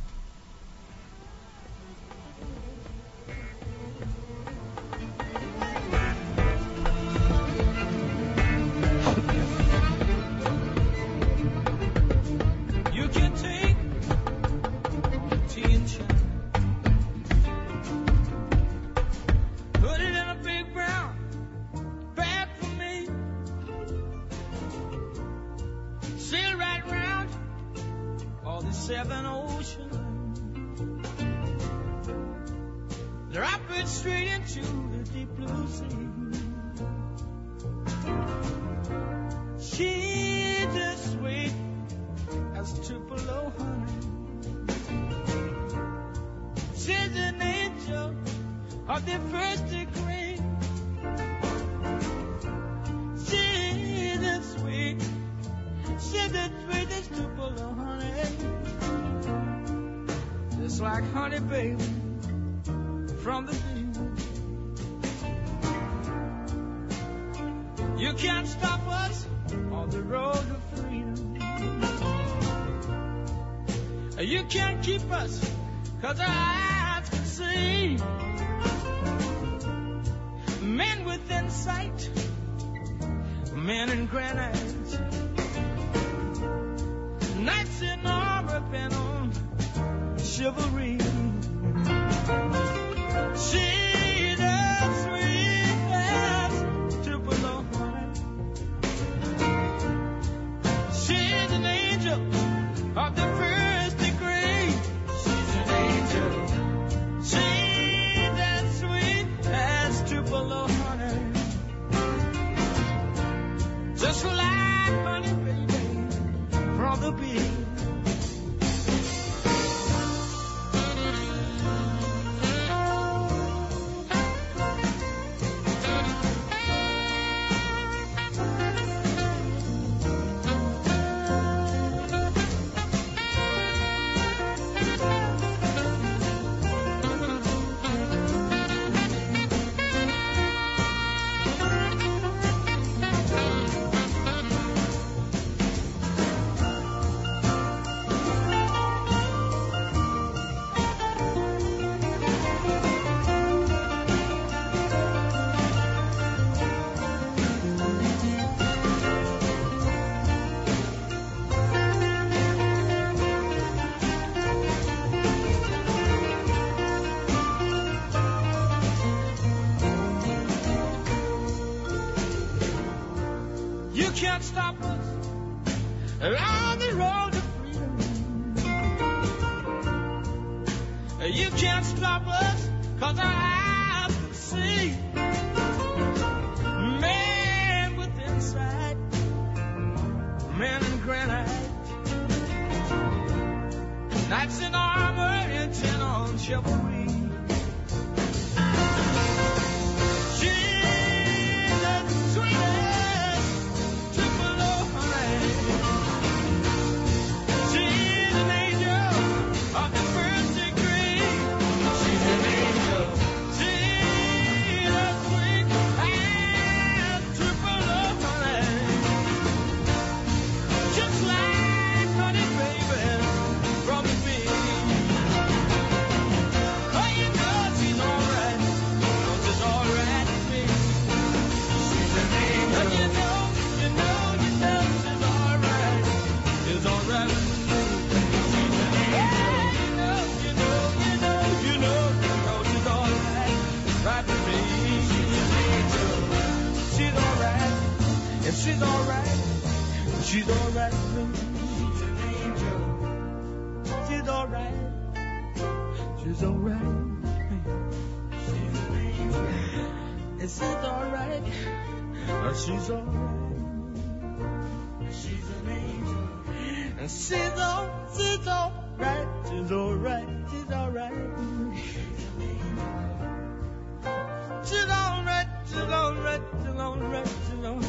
Seven oceans, drop it straight into the deep blue sea. She's as sweet as Tupelo honey. She's an angel of the first degree. She's as sweet, she's as sweet as Tupelo honey. Just like honey, baby, from the bee. You can't stop us on the road to freedom. You can't keep us, 'cause our eyes can see. Men within sight, men in granite, knights in armor bent on chivalry. She's as sweet as Tupelo honey. She's an angel of the first degree. She's an angel. She's as sweet as Tupelo honey. Just like honey, baby, from the bee. stop us on the road to freedom. You can't stop us, cause our eyes can see. Man with insight, man in granite, knights in armor, intent on chivalry. She's alright, she's alright with me. She's an angel. She's alright, she's alright with me. She's an angel. And she's alright, she's alright. She's an angel. And she's all, she's alright, she's alright, she's alright with me. She's alright, she's alright, she's alright, she's alright.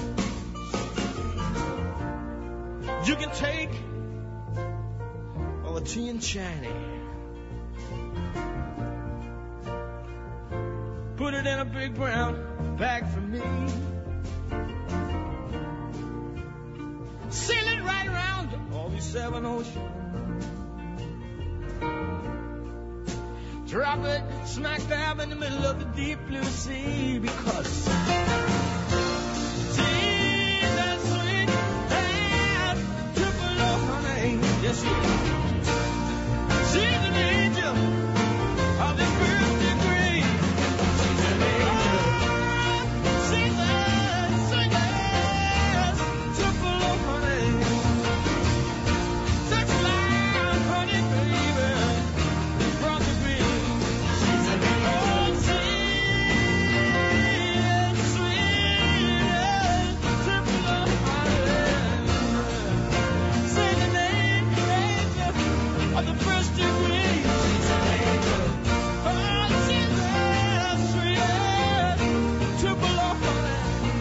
You can take all the tea and china, put it in a big brown bag for me, sail it right around all these seven oceans, drop it smack dab in the middle of the deep blue sea, because yes, she is. She's an angel of the first degree. She's an angel. She's a singer, triple of honey. Sex like honey, baby, from the bee. She's an angel. Sweet, sweet, triple of honey. Sing the name of the first degree. She's an angel. Oh, she's a sweet, triple of honey.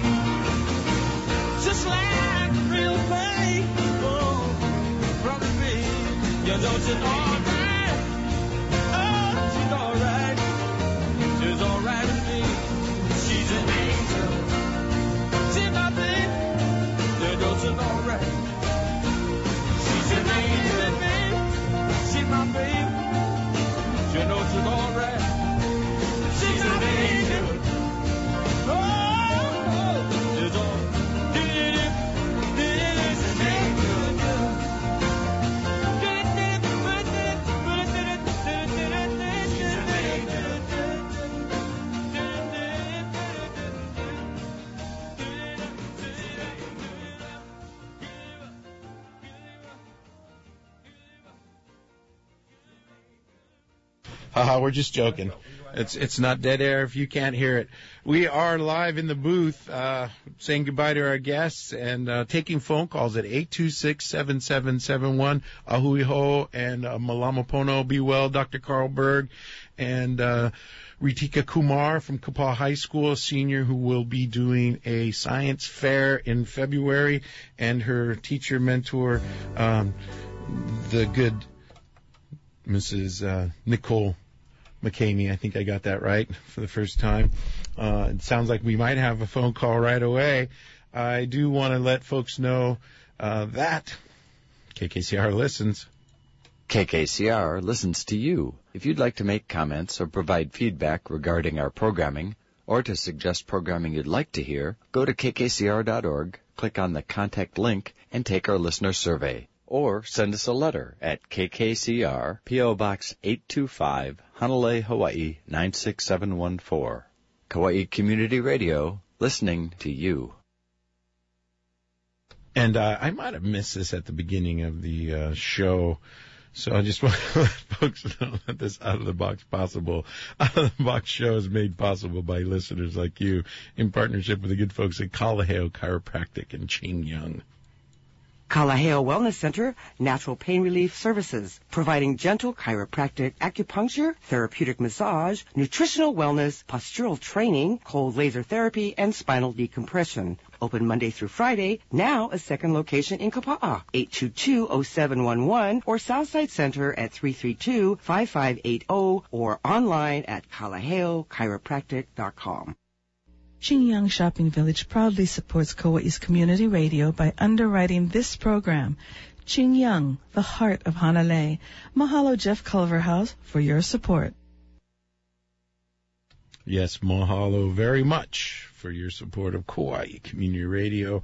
Just like real people from the bee. You know she's alright. Oh, she's alright. She's alright with me. She's an angel. She's my baby. You know she's alright. She's an angel. She's my baby, you know she's alright. She's an angel. Oh, oh, she's all. She's an angel. Haha, we're just joking. It's it's not dead air if you can't hear it. We are live in the booth, uh, saying goodbye to our guests and uh, taking phone calls at eight two six, seven seven seven one. Ahui ho and uh, Malamapono, be well, Doctor Carl Berg, and uh, Ritika Kumar from Kapaa High School, a senior who will be doing a science fair in February, and her teacher mentor, um, the good Missus Uh, Nicole McCamey. I think I got that right for the first time. Uh, it sounds like we might have a phone call right away. I do want to let folks know uh, that K K C R listens. K K C R listens to you. If you'd like to make comments or provide feedback regarding our programming, or to suggest programming you'd like to hear, go to K K C R dot org, click on the contact link, and take our listener survey. Or send us a letter at K K C R, P O. Box eight two five, Honolulu, Hawaii nine six seven one four. Kauai Community Radio, listening to you. And uh, I might have missed this at the beginning of the uh, show, so I just want to let folks know that this Out of the Box possible, Out of the Box show is made possible by listeners like you in partnership with the good folks at Kalaheo Chiropractic and Ching Young. Kalaheo Wellness Center, natural pain relief services, providing gentle chiropractic acupuncture, therapeutic massage, nutritional wellness, postural training, cold laser therapy, and spinal decompression. Open Monday through Friday, now a second location in Kapa'a, eight two two, oh seven one one, or Southside Center at three three two, five five eight zero, or online at kalaheo chiropractic dot com. Ching Young Shopping Village proudly supports Kauai's community radio by underwriting this program. Ching Young, the heart of Hanalei. Mahalo, Jeff Culverhouse, for your support. Yes, mahalo very much for your support of Kauai Community Radio.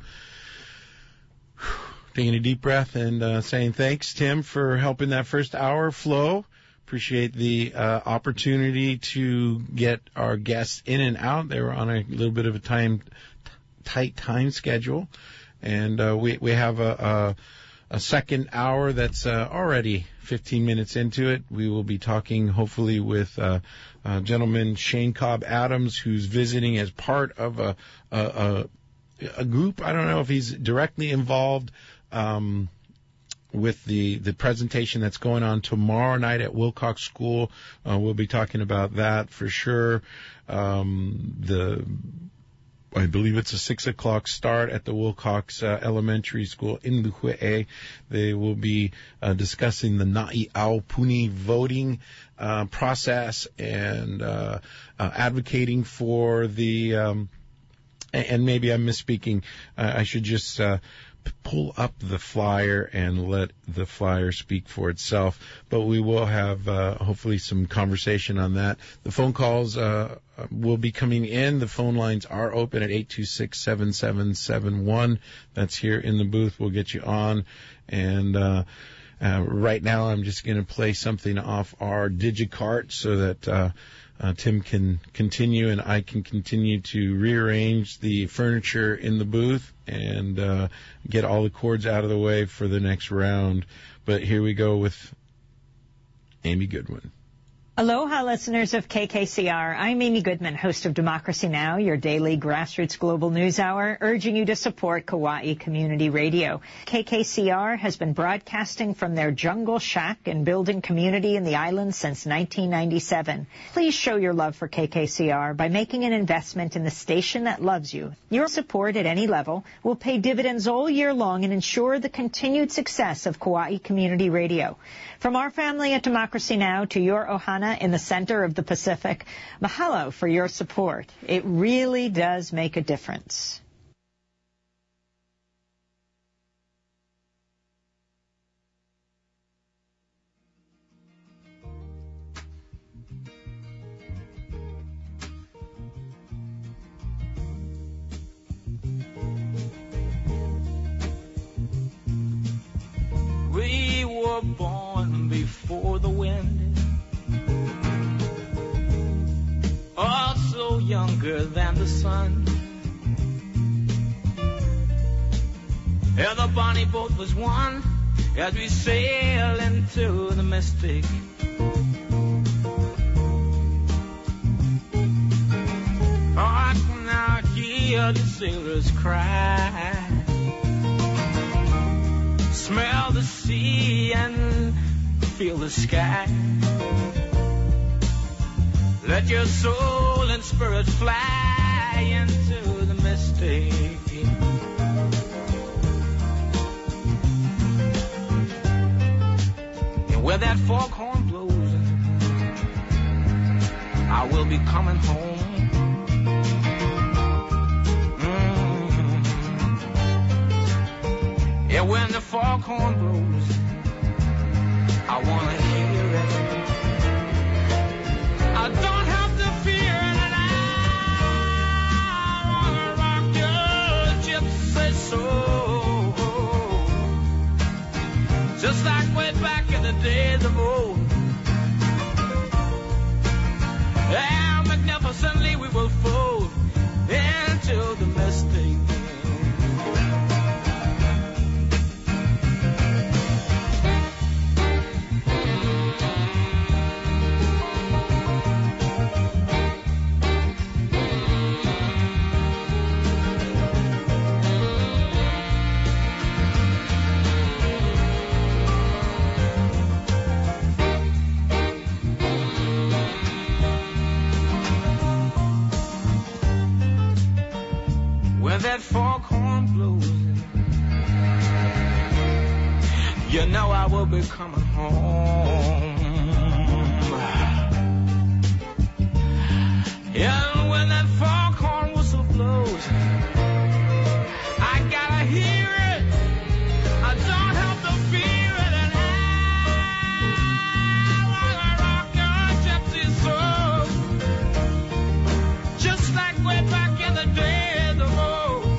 Taking a deep breath and uh, saying thanks, Tim, for helping that first hour flow. Appreciate the uh, opportunity to get our guests in and out. They were on a little bit of a time t- tight time schedule, and uh, we we have a, a, a second hour that's uh, already fifteen minutes into it. We will be talking hopefully with uh, uh, gentleman Shane Cobb Adams, who's visiting as part of a a, a a group. I don't know if he's directly involved. Um, with the, the presentation that's going on tomorrow night at Wilcox School. Uh, we'll be talking about that for sure. Um, the, I believe it's a six o'clock start at the Wilcox uh, Elementary School in Luhu'e. They will be uh, discussing the Na'i Aupuni voting uh, process and uh, uh, advocating for the, um, and maybe I'm misspeaking, uh, I should just uh, pull up the flyer and let the flyer speak for itself. But we will have uh, hopefully some conversation on that. The phone calls uh, will be coming in. The phone lines are open at eight two six, seven seven seven one. That's here in the booth. We'll get you on. And uh, uh, right now I'm just going to play something off our DigiCart so that uh, Uh, Tim can continue and I can continue to rearrange the furniture in the booth and uh, get all the cords out of the way for the next round. But here we go with Amy Goodwin. Aloha, listeners of K K C R. I'm Amy Goodman, host of Democracy Now!, your daily grassroots global news hour, urging you to support Kauai Community Radio. K K C R has been broadcasting from their jungle shack and building community in the islands since nineteen ninety-seven. Please show your love for K K C R by making an investment in the station that loves you. Your support at any level will pay dividends all year long and ensure the continued success of Kauai Community Radio. From our family at Democracy Now! To your Ohana in the center of the Pacific, mahalo for your support. It really does make a difference. We were born before the wind, also younger than the sun. Yeah, the bonnie boat was one as we sail into the mystic. I can now hear the sailors cry, smell the sea and feel the sky. Let your soul and spirit fly into the mystic. And where that foghorn blows, I will be coming home. Mm-hmm. Yeah, when the foghorn blows, I want to hear it. I don't have to fear it, and I wanna rock your gypsy soul, just like way back in the days of old. And magnificently we will fold into the mystic. when that foghorn blows, you know I will be coming home. And when that foghorn whistle blows, I gotta hear it. I don't have to fear it. And I wanna rock your gypsy soul, just like way back in the day, the road.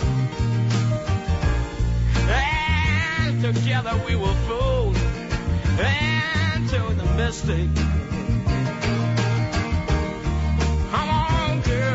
And together we will float into the mystic. Come on, girl.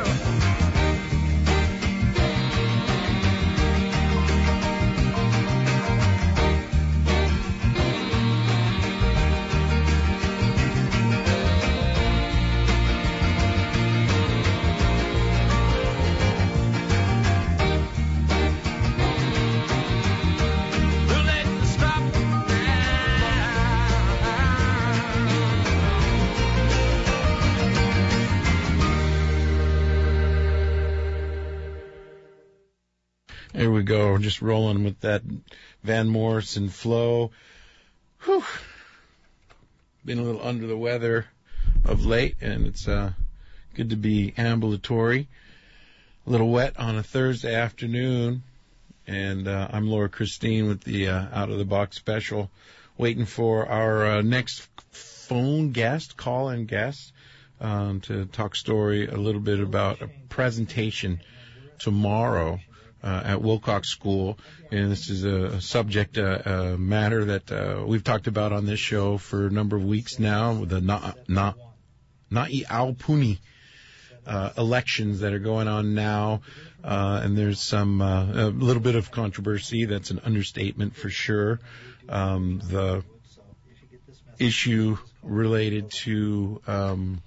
There we go. We're just rolling with that Van Morrison flow. Whew. Been a little under the weather of late, and it's uh, good to be ambulatory. A little wet on a Thursday afternoon, and uh, I'm Laura Christine with the uh, Out of the Box special, waiting for our uh, next phone guest, call-in guest, um, to talk story a little bit about a presentation tomorrow Uh, at Wilcox School, and this is a, a subject, uh, a matter that uh, we've talked about on this show for a number of weeks now, with the Na, Na, Na'i-au-Puni uh, elections that are going on now, uh, and there's some uh, a little bit of controversy. That's an understatement for sure. Um, the issue related to um,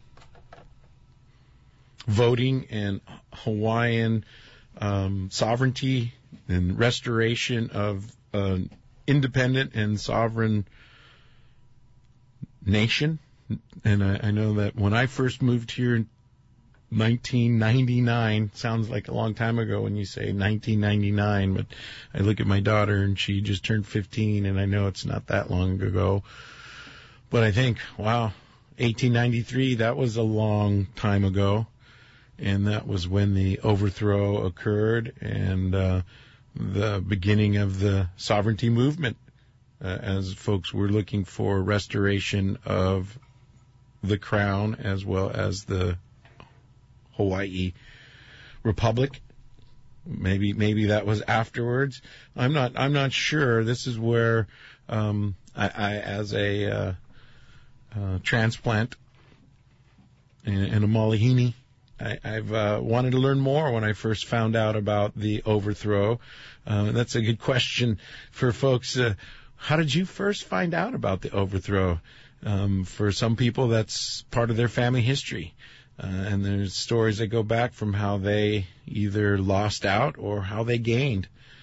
voting and Hawaiian Um, sovereignty and restoration of an independent and sovereign nation. And I, I know that when I first moved here in nineteen ninety-nine, sounds like a long time ago when you say nineteen ninety-nine, but I look at my daughter and she just turned fifteen, and I know it's not that long ago. But I think, wow, eighteen ninety-three, that was a long time ago. And that was when the overthrow occurred and uh, the beginning of the sovereignty movement, uh, as folks were looking for restoration of the crown as well as the Hawaii Republic. Maybe maybe that was afterwards. I'm not I'm not sure. This is where um, I, I, as a uh, uh, transplant and, and a Malihini, I, I've uh, wanted to learn more when I first found out about the overthrow. Uh, that's a good question for folks. Uh, how did you first find out about the overthrow? Um, for some people, that's part of their family history. Uh, and there's stories that go back from how they either lost out or how they gained.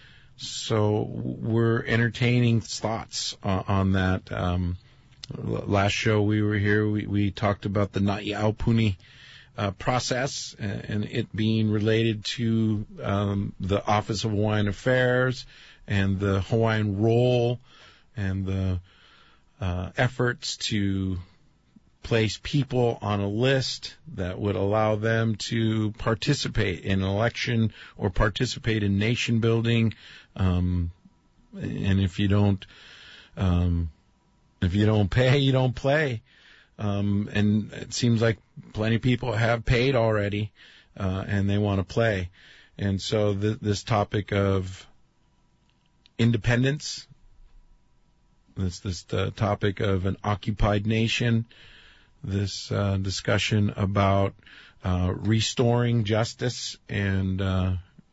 So we're entertaining thoughts uh, on that. Um, last show we were here, we, we talked about the Na'i-au-Puni Uh, process and it being related to um, the Office of Hawaiian Affairs and the Hawaiian role and the uh, efforts to place people on a list that would allow them to participate in an election or participate in nation building. Um, and if you don't, um, if you don't pay, you don't play. Um, and it seems like plenty of people have paid already, uh, and they want to play. And so th- this topic of independence, this, this uh, topic of an occupied nation, this uh, discussion about uh, restoring justice, and uh,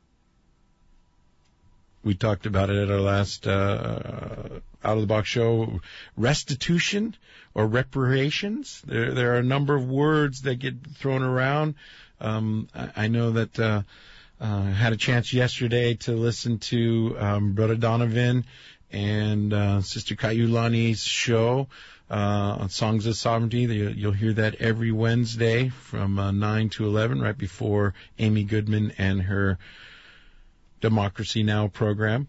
we talked about it at our last uh, Out of the Box show, restitution or reparations. There, there are a number of words that get thrown around. Um, I, I know that uh, uh, I had a chance yesterday to listen to um, Brother Donovan and uh, Sister Kaiulani's show uh, on Songs of Sovereignty. You'll hear that every Wednesday from uh, nine to eleven, right before Amy Goodman and her Democracy Now! program.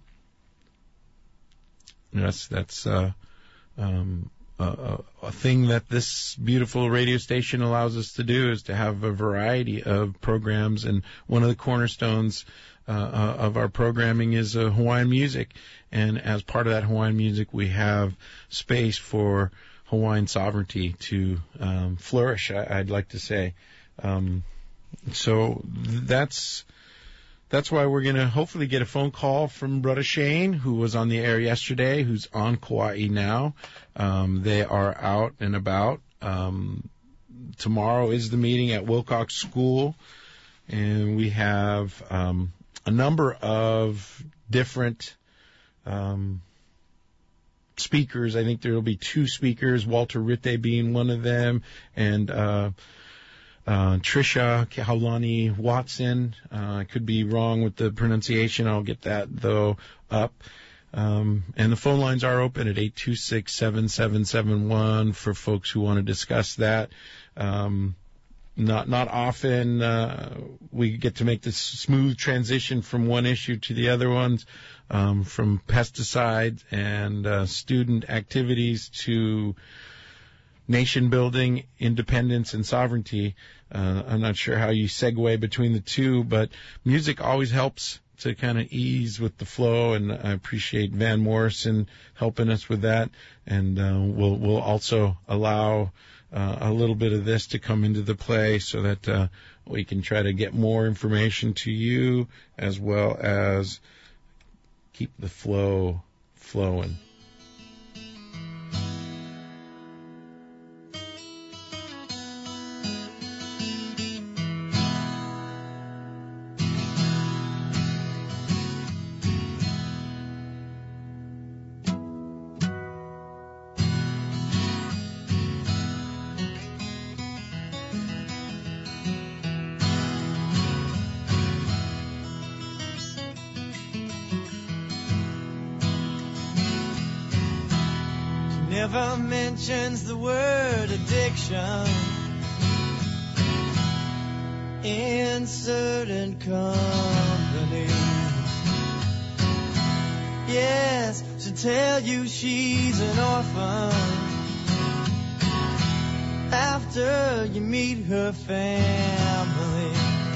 Yes, that's uh, um, a, a thing that this beautiful radio station allows us to do, is to have a variety of programs. And one of the cornerstones uh, uh, of our programming is uh, Hawaiian music. And as part of that Hawaiian music, we have space for Hawaiian sovereignty to um, flourish, I, I'd like to say. Um, so that's... That's why we're going to hopefully get a phone call from Brother Shane, who was on the air yesterday, who's on Kauai now. Um, they are out and about. Um, tomorrow is the meeting at Wilcox School, and we have um, a number of different um, speakers. I think there will be two speakers, Walter Ritte being one of them, and uh Uh, Trisha Kaulani Watson. Uh, I could be wrong with the pronunciation. I'll get that, though, up. Um, and the phone lines are open at eight two six, seven seven seven one for folks who want to discuss that. Um, not not often uh, we get to make this smooth transition from one issue to the other ones, um, from pesticides and uh, student activities to nation building, independence, and sovereignty. Uh, I'm not sure how you segue between the two, but music always helps to kind of ease with the flow, and I appreciate Van Morrison helping us with that. And uh, we'll we'll also allow uh, a little bit of this to come into the play so that uh, we can try to get more information to you, as well as keep the flow flowing. Never mentions the word addiction in certain company. Yes, she'll tell you she's an orphan after you meet her family.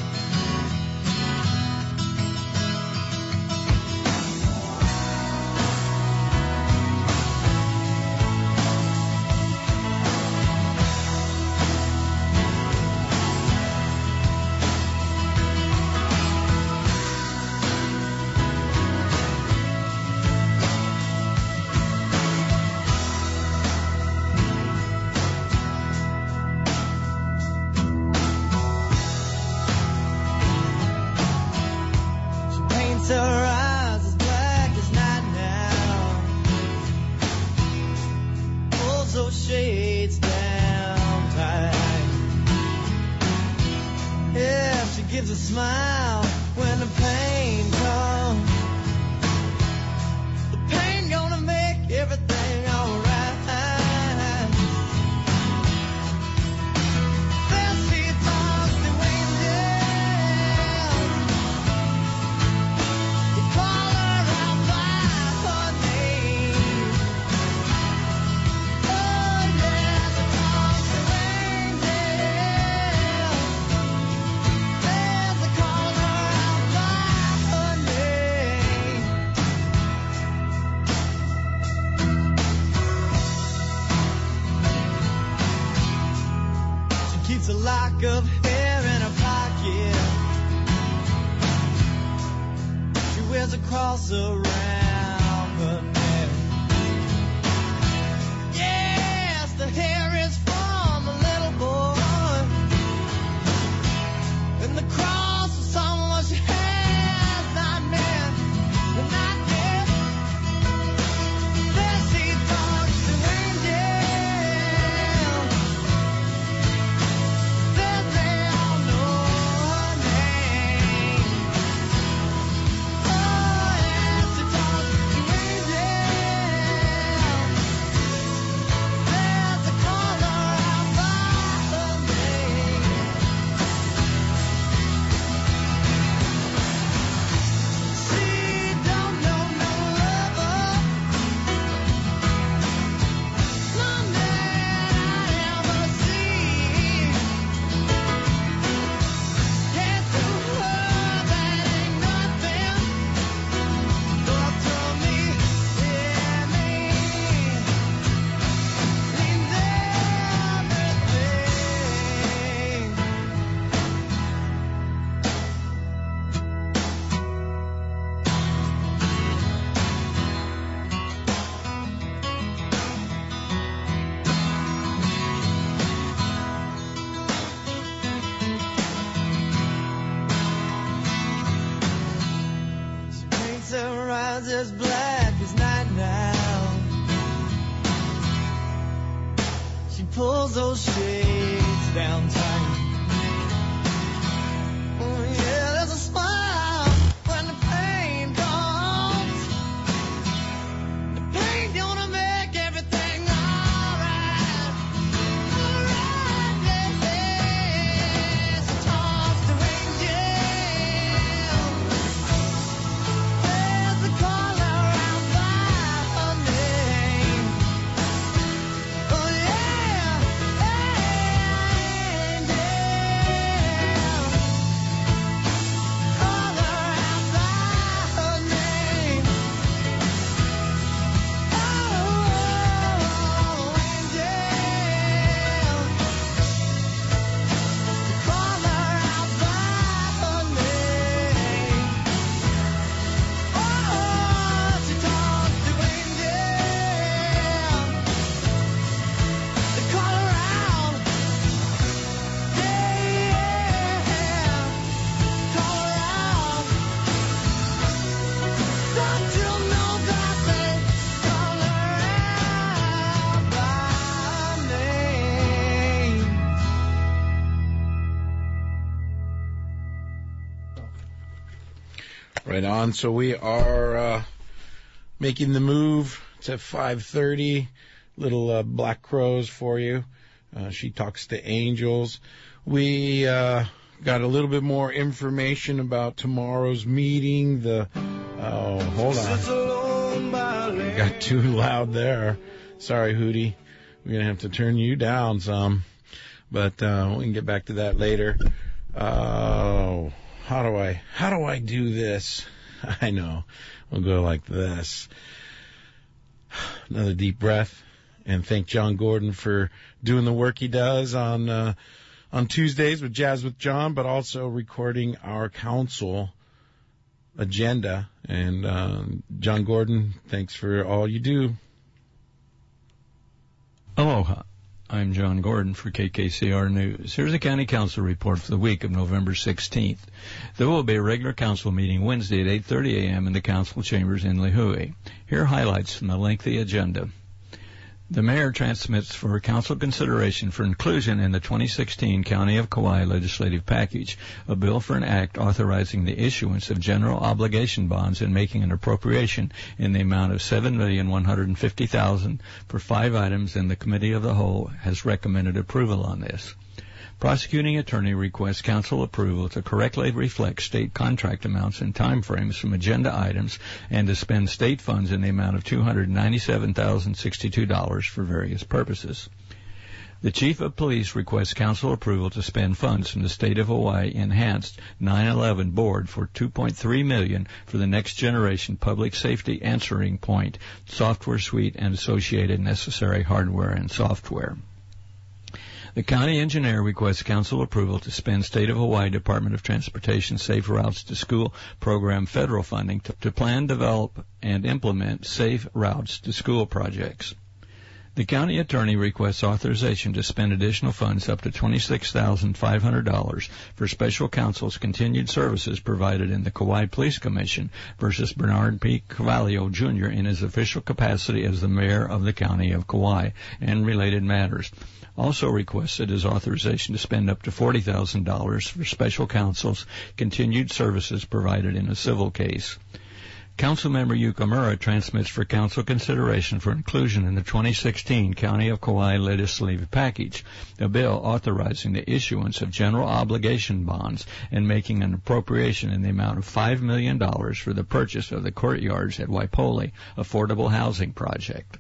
Gives a smile when the pain comes. The pain gonna make everything alright. Then she talks to angels. You call her out by her name. Oh yeah, she talks to angels. Keeps a lock of hair in her pocket. She wears a cross around her neck. Yes, the hair is from a little boy, and the cross is someone she has not met, but not yet. Then she talks to angels. Yeah. sky's as black as night now. She pulls those shades down tight. Oh yeah, there's a smile when the pain comes. The pain gonna make everything alright. Alright, yeah, yeah. She talks to angels. There's a caller out by her name. Oh yeah, angel. Call her out by her name. Oh, angel. Call her out by her name. Oh, she talks to angels. They call her out. Yeah, call her out. Don't you know that they call her out by name? Right on. So we are uh, making the move to five thirty. Little uh, Black Crows for you. Uh, she talks to angels. We uh, got a little bit more information about tomorrow's meeting. The oh, hold on. Got too loud there. Sorry, Hootie. We're gonna have to turn you down some, but uh, we can get back to that later. Oh, how do I how do I do this? I know. We'll go like this. Another deep breath, and thank John Gordon for doing the work he does on uh, on Tuesdays with Jazz with John, but also recording our council agenda. And uh, John Gordon, thanks for all you do. Aloha. I'm John Gordon for K K C R News. Here's a County Council report for the week of November sixteenth. There will be a regular council meeting Wednesday at eight thirty a.m. in the council chambers in Lihue. Here are highlights from the lengthy agenda. The mayor transmits for council consideration for inclusion in the twenty sixteen County of Kauai legislative package a bill for an act authorizing the issuance of general obligation bonds and making an appropriation in the amount of seven million one hundred fifty thousand dollars for five items, and the Committee of the Whole has recommended approval on this. Prosecuting attorney requests council approval to correctly reflect state contract amounts and timeframes from agenda items and to spend state funds in the amount of two hundred ninety-seven thousand sixty-two dollars for various purposes. The Chief of Police requests council approval to spend funds from the State of Hawaii Enhanced nine eleven Board for two point three million dollars for the Next Generation Public Safety Answering Point software suite and associated necessary hardware and software. The county engineer requests council approval to spend State of Hawaii Department of Transportation Safe Routes to School program federal funding to, to plan, develop, and implement safe routes to school projects. The county attorney requests authorization to spend additional funds up to twenty-six thousand five hundred dollars for special counsel's continued services provided in the Kauai Police Commission versus Bernard P. Cavallo, Junior in his official capacity as the mayor of the county of Kauai and related matters. Also requested is authorization to spend up to forty thousand dollars for special counsel's continued services provided in a civil case. Councilmember Yukamura transmits for council consideration for inclusion in the twenty sixteen County of Kauai legislative package a bill authorizing the issuance of general obligation bonds and making an appropriation in the amount of five million dollars for the purchase of the courtyards at Waipoli Affordable Housing Project.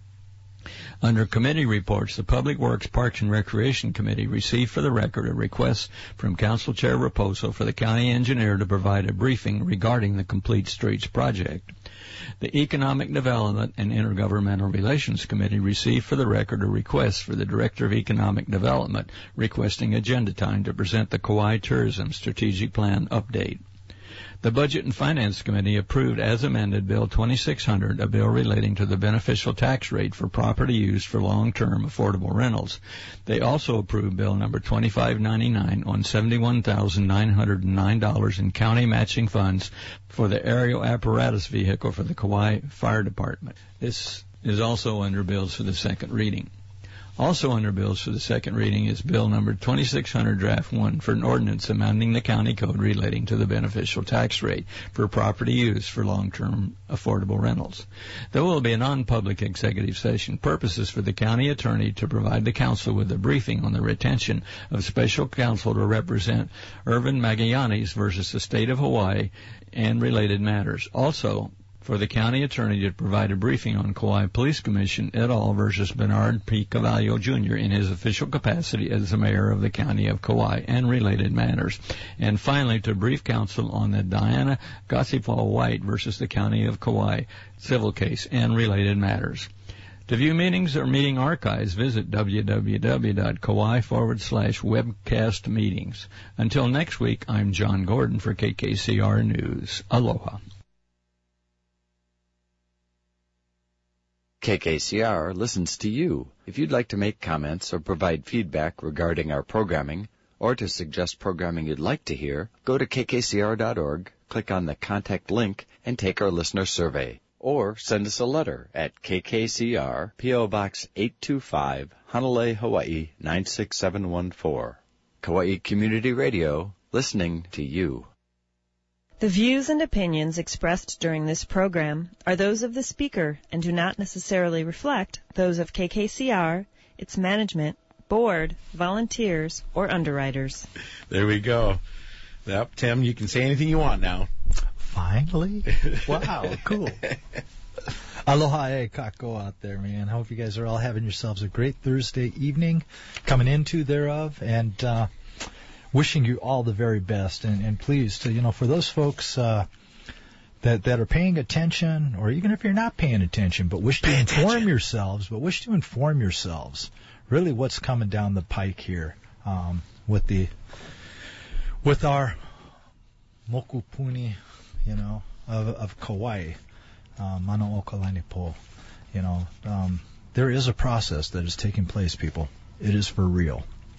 Under committee reports, the Public Works, Parks, and Recreation Committee received for the record a request from Council Chair Raposo for the county engineer to provide a briefing regarding the Complete Streets project. The Economic Development and Intergovernmental Relations Committee received for the record a request for the Director of Economic Development requesting agenda time to present the Kauai Tourism Strategic Plan update. The Budget and Finance Committee approved as amended Bill twenty-six hundred, a bill relating to the beneficial tax rate for property used for long-term affordable rentals. They also approved Bill number twenty-five ninety-nine on seventy-one thousand nine hundred nine dollars in county matching funds for the aerial apparatus vehicle for the Kauai Fire Department. This is also under bills for the second reading. Also under bills for the second reading is Bill number twenty-six hundred Draft one for an ordinance amending the county code relating to the beneficial tax rate for property used for long-term affordable rentals. There will be a non-public executive session. Purposes for the county attorney to provide the council with a briefing on the retention of special counsel to represent Irvin Magallanes versus the state of Hawaii and related matters. Also, for the county attorney to provide a briefing on Kauai Police Commission et al. Versus Bernard P. Cavallo Junior in his official capacity as the mayor of the county of Kauai and related matters. And finally, to brief counsel on the Diana Gossifal White versus the county of Kauai civil case and related matters. To view meetings or meeting archives, visit www.kauai forward slash webcast meetings. Until next week, I'm John Gordon for K K C R News. Aloha. K K C R listens to you. If you'd like to make comments or provide feedback regarding our programming, or to suggest programming you'd like to hear, go to k k c r dot org, click on the contact link, and take our listener survey. Or send us a letter at K K C R, P O Box eight two five, Honolulu, Hawaii nine six seven one four. Kauai Community Radio, listening to you. The views and opinions expressed during this program are those of the speaker and do not necessarily reflect those of K K C R, its management, board, volunteers, or underwriters. There we go. Yep, Tim, you can say anything you want now. Finally? Wow, cool. Aloha e kako out there, man. I hope you guys are all having yourselves a great Thursday evening, coming into thereof, and uh, wishing you all the very best. And, and please, to, you know, for those folks uh, that that are paying attention, or even if you're not paying attention, but wish to Pay inform attention. yourselves, but wish to inform yourselves, really what's coming down the pike here um, with the with our mokupuni, you know, of, of Kauai, uh, Mana o Kalani Po. You know, um, there is a process that is taking place, people. It is for real.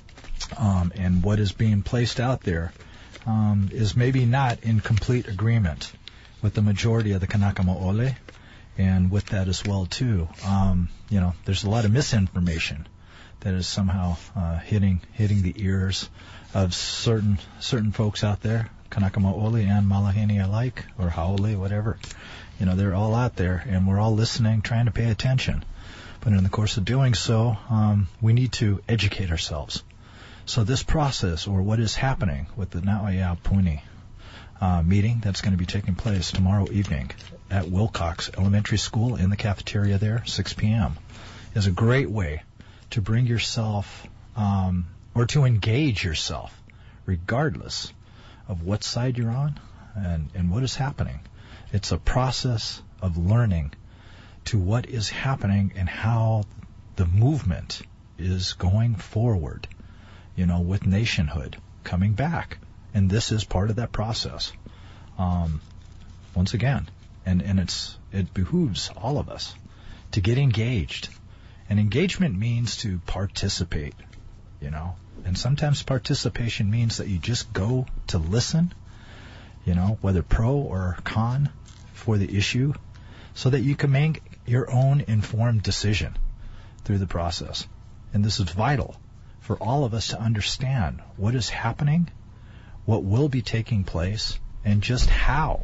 Um, and what is being placed out there um, is maybe not in complete agreement with the majority of the Kanaka Mo'ole, and with that as well, too. Um, you know, there's a lot of misinformation that is somehow uh, hitting hitting the ears of certain certain folks out there, Kanaka Mo'ole and Malahini alike, or Haole, whatever. You know, they're all out there, and we're all listening, trying to pay attention. But in the course of doing so, um, we need to educate ourselves. So this process, or what is happening with the Nauia Puni uh, meeting that's going to be taking place tomorrow evening at Wilcox Elementary School in the cafeteria there, six p.m., is a great way to bring yourself um, or to engage yourself, regardless of what side you're on and, and what is happening. It's a process of learning to what is happening and how the movement is going forward, you know, with nationhood coming back. And this is part of that process. Um, once again, and, and it's it behooves all of us to get engaged. And engagement means to participate, you know. And sometimes participation means that you just go to listen, you know, whether pro or con for the issue, so that you can make your own informed decision through the process. And this is vital for all of us to understand what is happening, what will be taking place, and just how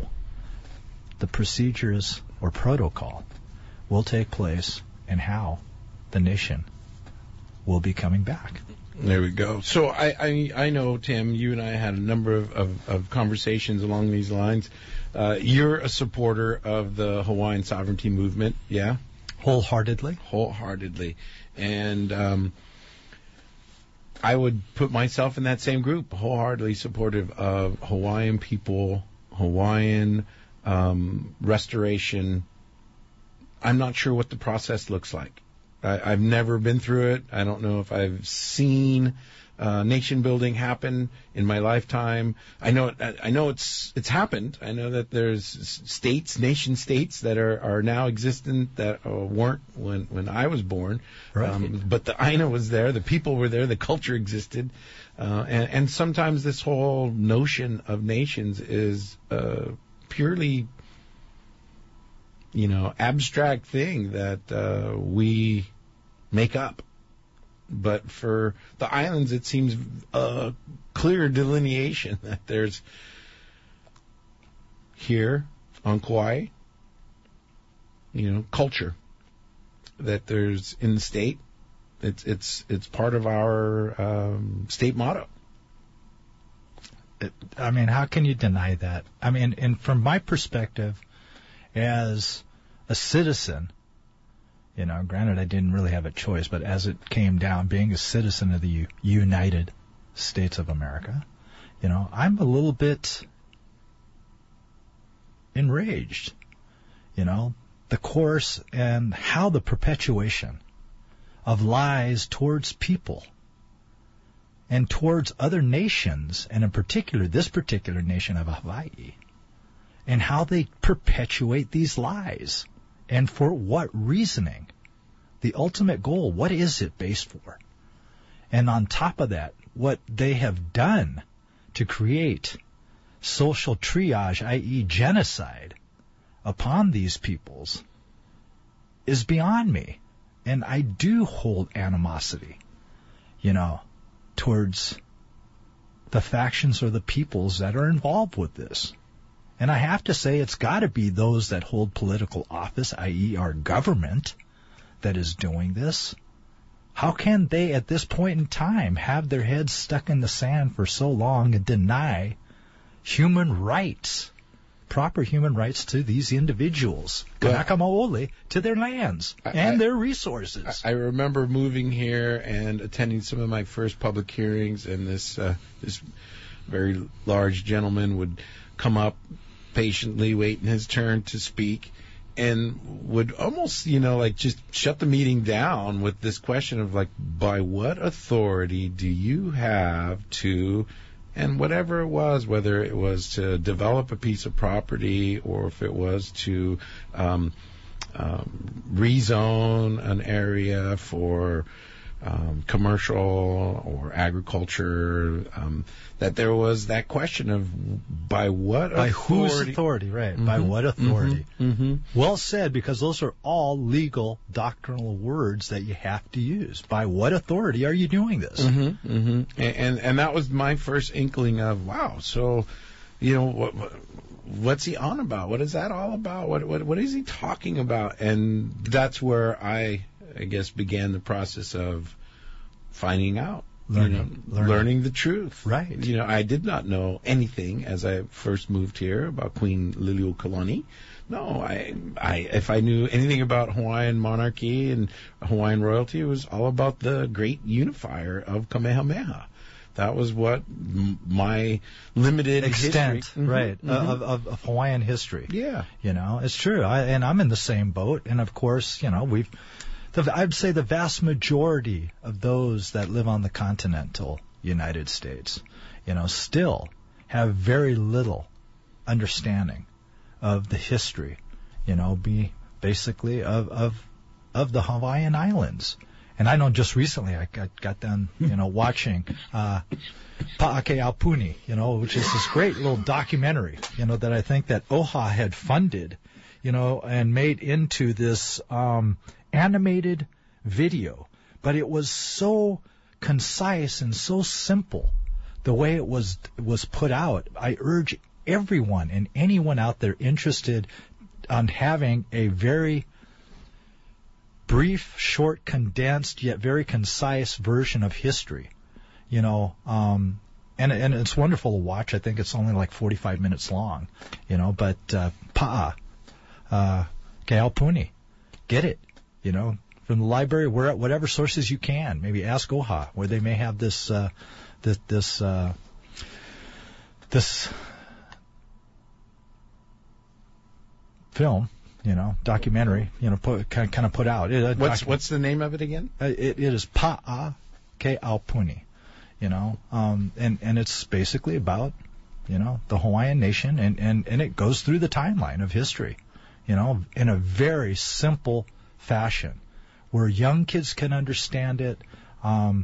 the procedures or protocol will take place and how the nation will be coming back. There we go. So I, I, I know, Tim, you and I had a number of, of, of conversations along these lines. Uh, you're a supporter of the Hawaiian sovereignty movement, yeah? Wholeheartedly. Wholeheartedly. And um, I would put myself in that same group, wholeheartedly supportive of Hawaiian people, Hawaiian um, restoration. I'm not sure what the process looks like. I, I've never been through it. I don't know if I've seen uh, nation building happen in my lifetime. I know it, I know it's it's happened. I know that there's states, nation states that are, are now existent that uh, weren't when when I was born. Right. Um, but the I N A was there, the people were there, the culture existed, uh, and, and sometimes this whole notion of nations is uh, purely, you know, abstract thing that uh, we make up. But for the islands, it seems a clear delineation that there's here on Kauai, you know, culture that there's in the state. It's it's it's part of our um, state motto. It, I mean, how can you deny that? I mean, and from my perspective, as a citizen, you know, granted I didn't really have a choice, but as it came down, being a citizen of the U- United States of America, you know, I'm a little bit enraged, you know, the course and how the perpetuation of lies towards people and towards other nations, and in particular this particular nation of Hawaii, and how they perpetuate these lies. And for what reasoning? The ultimate goal, what is it based for? And on top of that, what they have done to create social triage, that is genocide, upon these peoples is beyond me. And I do hold animosity, you know, towards the factions or the peoples that are involved with this. And I have to say it's got to be those that hold political office, that is our government, that is doing this. How can they at this point in time have their heads stuck in the sand for so long and deny human rights, proper human rights to these individuals, Kanaka Maoli, to their lands I, and I, their resources? I, I remember moving here and attending some of my first public hearings, and this uh, this very large gentleman would come up patiently waiting his turn to speak, and would almost, you know, like just shut the meeting down with this question of like, by what authority do you have to, and whatever it was, whether it was to develop a piece of property or if it was to um, um, rezone an area for Um, commercial or agriculture, um, that there was that question of by what by authority? whose authority, right? Mm-hmm. By what authority? Mm-hmm. Mm-hmm. Well said, because those are all legal doctrinal words that you have to use. By what authority are you doing this? Mm-hmm. Mm-hmm. And, and and that was my first inkling of, wow, so, you know, what, what what's he on about? What is that all about? What what what is he talking about? And that's where I I guess began the process of finding out, learning, you know, learning. learning the truth. Right. You know, I did not know anything as I first moved here about Queen Liliuokalani. No, I, I, if I knew anything about Hawaiian monarchy and Hawaiian royalty, it was all about the great unifier of Kamehameha. That was what m- my limited extent, history, right, mm-hmm. Of, of, of Hawaiian history. Yeah, you know, it's true. I, and I'm in the same boat. And of course, you know, we've. The, I'd say the vast majority of those that live on the continental United States, you know, still have very little understanding of the history, you know, be basically of of of the Hawaiian Islands. And I know just recently I got, got done, you know, watching uh, Pa'akeaupuni, you know, which is this great little documentary, you know, that I think that O H A had funded, you know, and made into this um, animated video. But it was so concise and so simple the way it was was put out. I urge everyone and anyone out there interested on having a very brief, short, condensed, yet very concise version of history, you know, um, and and it's wonderful to watch. I think it's only like forty-five minutes long, you know, but uh, Pa'a, uh, Keaupuni, get it, you know, from the library, where whatever sources you can. Maybe ask O H A where they may have this uh, this this uh, this film you know, documentary, you know, put, kind of put out. It, what's docu- what's the name of it again? Uh, it, it is Pa'a Ke Aupuni, you know, um, and and it's basically about, you know, the Hawaiian nation, and, and, and it goes through the timeline of history, you know, in a very simple fashion, where young kids can understand it, um,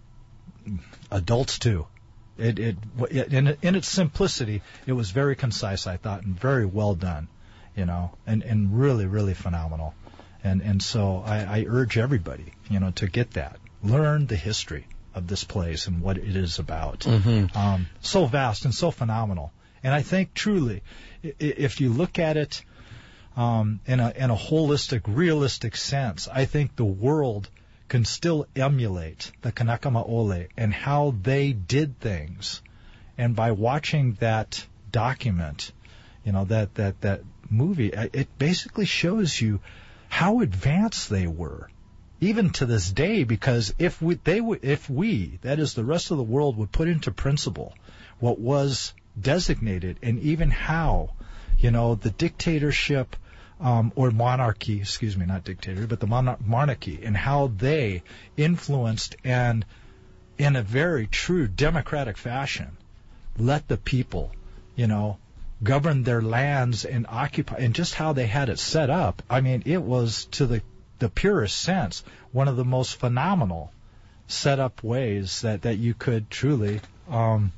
adults too. It, it, it in, in its simplicity, it was very concise, I thought, and very well done, you know, and, and really, really phenomenal. And and so I, I urge everybody, you know, to get that, learn the history of this place and what it is about. Mm-hmm. Um, so vast and so phenomenal. And I think truly, if you look at it um, in a in a holistic, realistic sense, I think the world can still emulate the Kanaka Maoli and how they did things. And by watching that document, you know, that that that movie, it basically shows you how advanced they were, even to this day. Because if we, they would, if we, that is the rest of the world, would put into principle what was designated, and even how, you know, the dictatorship um, or monarchy, excuse me, not dictator, but the mon- monarchy, and how they influenced and, in a very true democratic fashion, let the people, you know, govern their lands and occupy, and just how they had it set up. I mean, it was, to the the purest sense, one of the most phenomenal set up ways that, that you could truly, um,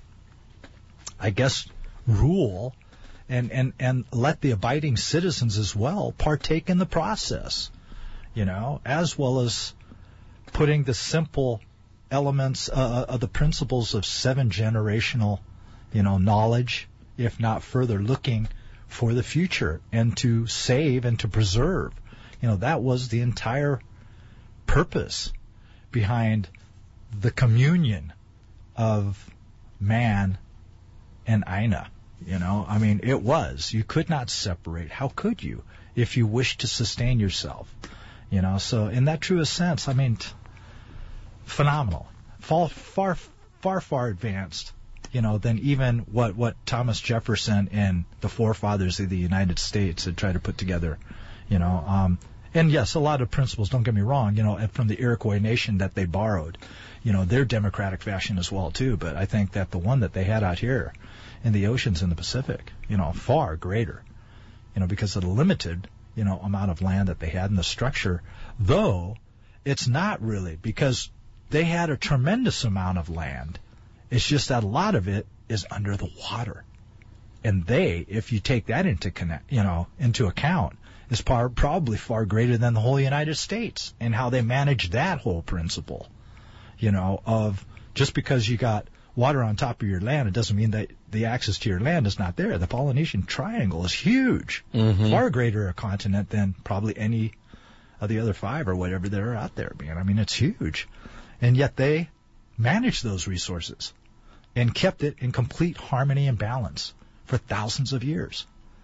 I guess, rule and, and, and let the abiding citizens as well partake in the process, you know, as well as putting the simple elements uh, of the principles of seven generational, you know, knowledge, if not further, looking for the future and to save and to preserve. You know, that was the entire purpose behind the communion of man and Aina. You know, I mean, it was. You could not separate. How could you if you wished to sustain yourself? You know, so in that truest sense, I mean, t- phenomenal. Far, far, far, far advanced, you know, than even what, what Thomas Jefferson and the forefathers of the United States had tried to put together, you know. Um, and yes, a lot of principles, don't get me wrong, you know, from the Iroquois nation that they borrowed, you know, their democratic fashion as well, too. But I think that the one that they had out here in the oceans in the Pacific, you know, far greater, you know, because of the limited, you know, amount of land that they had in the structure, though it's not really, because they had a tremendous amount of land. It's just that a lot of it is under the water. And they, if you take that into connect, you know, into account, is par- probably far greater than the whole United States, and how they manage that whole principle, you know, of just because you got water on top of your land, it doesn't mean that the access to your land is not there. The Polynesian Triangle is huge, mm-hmm. far greater a continent than probably any of the other five or whatever that are out there, man. I mean, it's huge. And yet they managed those resources and kept it in complete harmony and balance for thousands of years.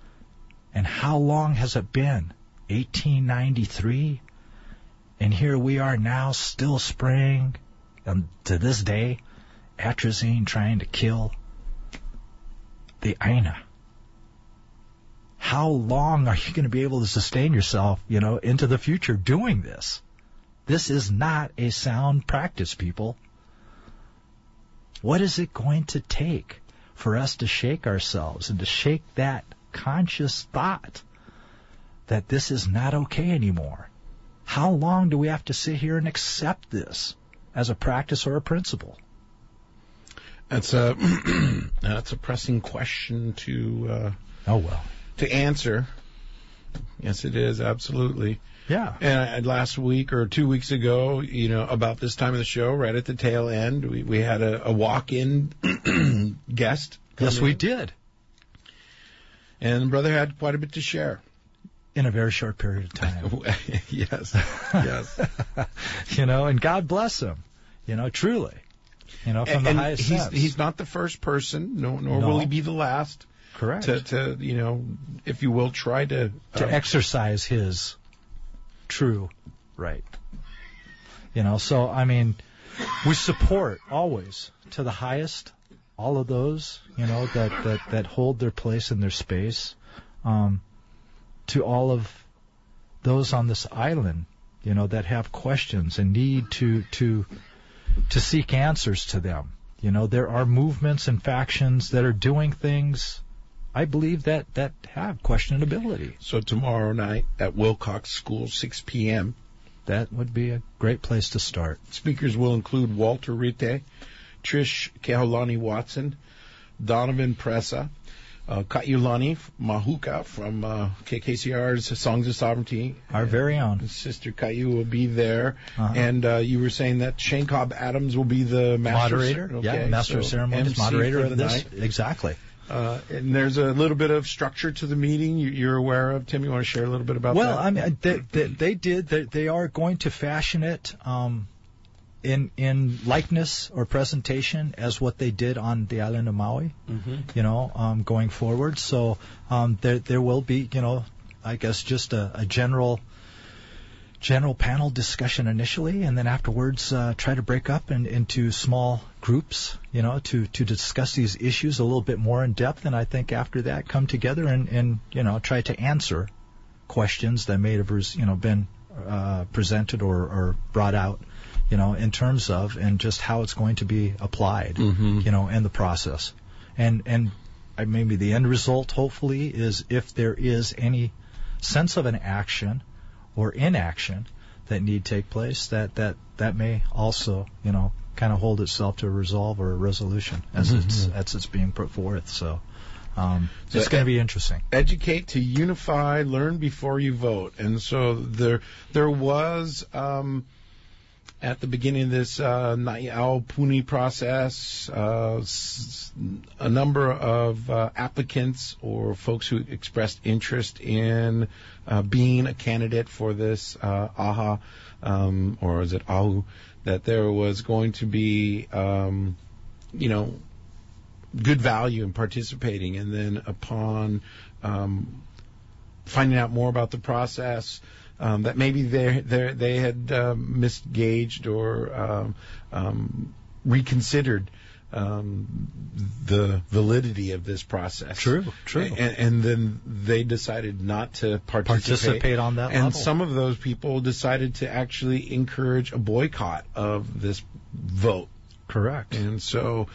And how long has it been? eighteen ninety-three? And here we are now, still spraying, and to this day, atrazine trying to kill the Aina. How long are you going to be able to sustain yourself, you know, into the future doing this? This is not a sound practice, people. What is it going to take for us to shake ourselves and to shake that conscious thought that this is not okay anymore? How long do we have to sit here and accept this as a practice or a principle? That's a that's a pressing question to uh, oh well to answer. Yes, it is, absolutely. Yeah. And last week or two weeks ago, you know, about this time of the show, right at the tail end, we, we had a, a walk-in guest. Yes, we did. And brother had quite a bit to share. In a very short period of time. Yes, yes. You know, and God bless him, you know, truly. You know, from and, the and highest he's, sense. He's not the first person, no, nor no. will he be the last. Correct. To, to, you know, if you will, try to... To um, exercise his true right. You know, so, I mean, we support always to the highest all of those, you know, that, that, that hold their place in their space, um, to all of those on this island, you know, that have questions and need to to to seek answers to them. You know, there are movements and factions that are doing things, I believe, that, that have questionability. So tomorrow night at Wilcox School, six p.m. That would be a great place to start. Speakers will include Walter Rite, Trish Kehaulani Watson, Donovan Presa, uh, Kaiulani Mahuka from uh, K K C R's Songs of Sovereignty. Our very own. Sister Kaiu will be there. Uh-huh. And uh, you were saying that Shane Cobb Adams will be the master moderator. Okay, yeah, master so of ceremonies, M C moderator for of the this. night. Exactly. Uh, and there's a little bit of structure to the meeting you, you're aware of. Tim, you want to share a little bit about well, that? Well, I mean, they, they, they did. They, they are going to fashion it um, in in likeness or presentation as what they did on the island of Maui. Mm-hmm. You know, um, going forward. So um, there there will be, you know, I guess just a, a general. general panel discussion initially, and then afterwards uh, try to break up in, into small groups, you know, to, to discuss these issues a little bit more in depth. And I think after that, come together and, and you know, try to answer questions that may have, you know, been uh, presented or, or brought out, you know, in terms of and just how it's going to be applied, mm-hmm. you know, in the process. And and I, maybe the end result, hopefully, is if there is any sense of an action or inaction that need take place, that, that, that may also, you know, kind of hold itself to a resolve or a resolution as mm-hmm. it's as it's being put forth. So, um, so it's going to be interesting. Educate to unify, learn before you vote. And so there there was um, at the beginning of this uh, Na'iau Puni process, uh, s- a number of uh, applicants or folks who expressed interest in uh, being a candidate for this uh, A H A, um, or is it Ahu, that there was going to be, um, you know, good value in participating. And then upon um, finding out more about the process, Um, that maybe they they they had um, misgauged or um, um, reconsidered um, the validity of this process. True, true. And, and then they decided not to participate, Participate on that and level. some of those people decided to actually encourage a boycott of this vote. Correct. And so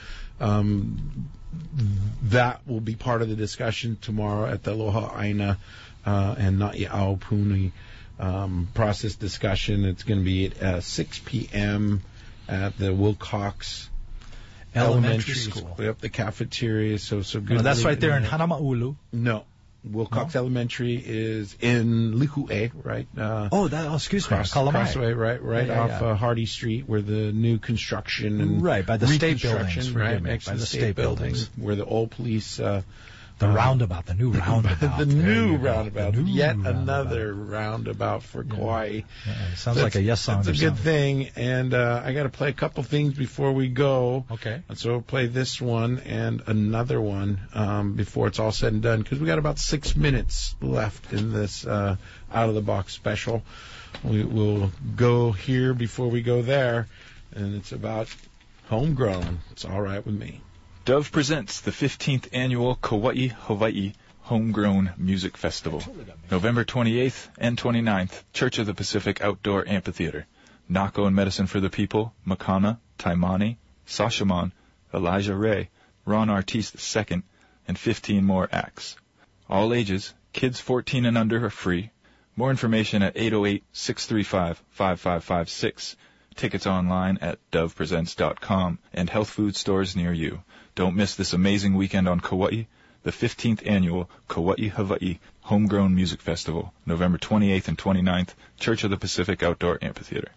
um, that will be part of the discussion tomorrow at the Aloha Aina uh, and Na'iau Puni Um, process discussion. It's going to be at uh, six p.m. at the Wilcox Elementary Elementary School. Yep, the cafeteria. So, so good. No, that's right there in Hanamaulu. No, Wilcox no? Elementary is in Lihue, right? Uh, oh, that. Oh, excuse cross, me, Kalamai. Crossway, right, right yeah, yeah, off yeah. Uh, Hardy Street, where the new construction and right by the state reconstruction, buildings, right me, next by to the the state buildings, buildings, where the old police. Uh, The uh, roundabout, the new roundabout. the There new you go. roundabout. The new Yet roundabout. another roundabout for Yeah. Kauai. Yeah, it sounds That's- like a yes song. That's a or good something. thing. And uh, I got to play a couple things before we go. Okay. And so we'll play this one and another one um, before it's all said and done, because we got about six minutes left in this uh, out of the box special. We, we'll go here before we go there, and it's about homegrown. It's all right with me. Dove presents the fifteenth annual Kauai, Hawaii Homegrown Music Festival, November twenty-eighth and twenty-ninth, Church of the Pacific Outdoor Amphitheater. Nako and Medicine for the People, Makana, Taimani, Sashaman, Elijah Ray, Ron Artiste the Second, and fifteen more acts. All ages, kids fourteen and under are free. More information at eight oh eight, six three five, five five five six. Tickets online at dove presents dot com and health food stores near you. Don't miss this amazing weekend on Kauai, the fifteenth annual Kauai, Hawaii Homegrown Music Festival, November twenty-eighth and twenty-ninth, Church of the Pacific Outdoor Amphitheater.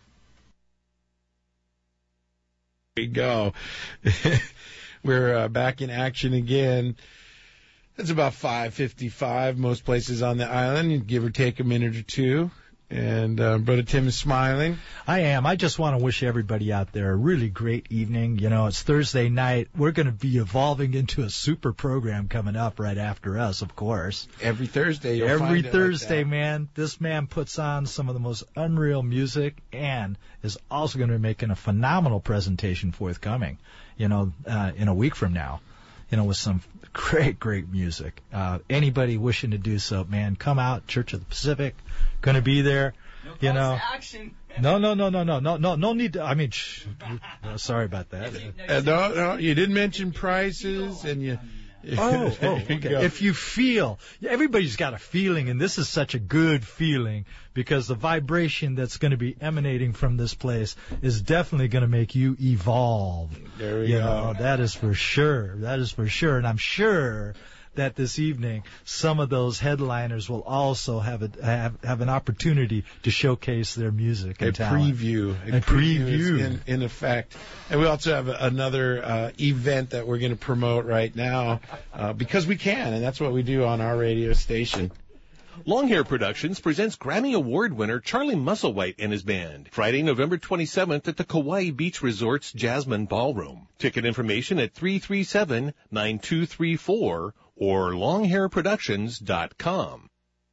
There you go. We're uh, back in action again. It's about five fifty-five most places on the island, give or take a minute or two. And uh, Brother Tim is smiling. I am. I just want to wish everybody out there a really great evening. You know, it's Thursday night. We're going to be evolving into a super program coming up right after us, of course. Every Thursday, you'll Every find it Thursday, like that. man. This man puts on some of the most unreal music and is also going to be making a phenomenal presentation forthcoming, you know, uh, in a week from now. you know, with some great, great music. Uh, anybody wishing to do so, man, come out. Church of the Pacific, going to be there. No you know. action. No, no, no, no, no, no, no, no need to. I mean, shh, uh, sorry about that. Uh, no, no, you didn't mention prices, and you. Oh, oh, There you okay. go. If you feel, everybody's got a feeling, and this is such a good feeling because the vibration that's going to be emanating from this place is definitely going to make you evolve. There we you go. know, that is for sure. That is for sure. And I'm sure that this evening some of those headliners will also have a have, have an opportunity to showcase their music and A talent. preview. A preview. is in, in effect. And we also have another uh, event that we're going to promote right now uh, because we can, and that's what we do on our radio station. Longhair Productions presents Grammy Award winner Charlie Musselwhite and his band, Friday, November twenty-seventh at the Kauai Beach Resort's Jasmine Ballroom. Ticket information at three three seven, nine two three four or longhair productions dot com.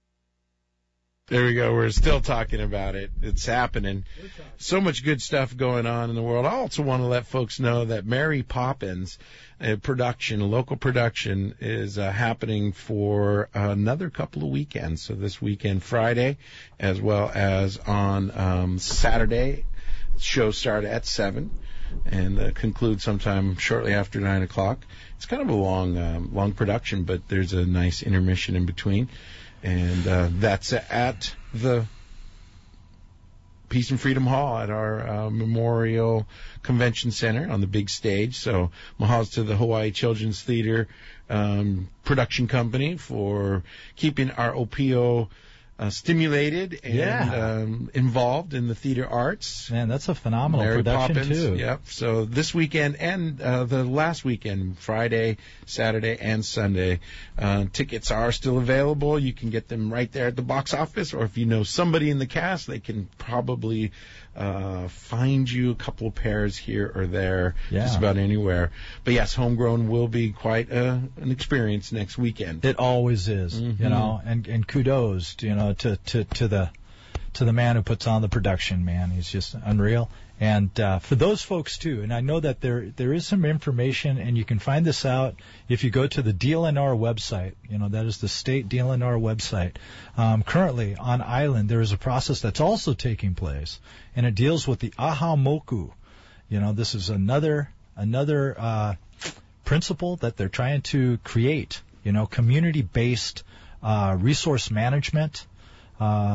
There we go. We're still talking about it. It's happening. So much good stuff going on in the world. I also want to let folks know that Mary Poppins, a production, a local production, is uh, happening for another couple of weekends. So this weekend, Friday, as well as on um, Saturday. Show start at seven and uh, conclude sometime shortly after nine o'clock. It's kind of a long, um, long production, but there's a nice intermission in between. And uh, that's at the Peace and Freedom Hall at our uh, Memorial Convention Center on the big stage. So mahalo to the Hawaii Children's Theater um, production company for keeping our O P O uh, stimulated and Yeah. um, involved in the theater arts. Man, that's a phenomenal Mary production Poppins, too. Yep. So this weekend and uh, the last weekend, Friday, Saturday, and Sunday, uh, tickets are still available. You can get them right there at the box office, or if you know somebody in the cast, they can probably uh, find you a couple of pairs here or there, Yeah. just about anywhere. But yes, Homegrown will be quite a, an experience next weekend. It always is, Mhm. you know, and, and kudos, you know, to, to, to the to the man who puts on the production, man. He's just unreal. And uh, for those folks, too, and I know that there there is some information, and you can find this out if you go to the D L N R website. You know, that is the state D L N R website. Um, currently, on island, there is a process that's also taking place, and it deals with the aha moku. You know, this is another another uh, principle that they're trying to create, you know, community-based uh, resource management uh,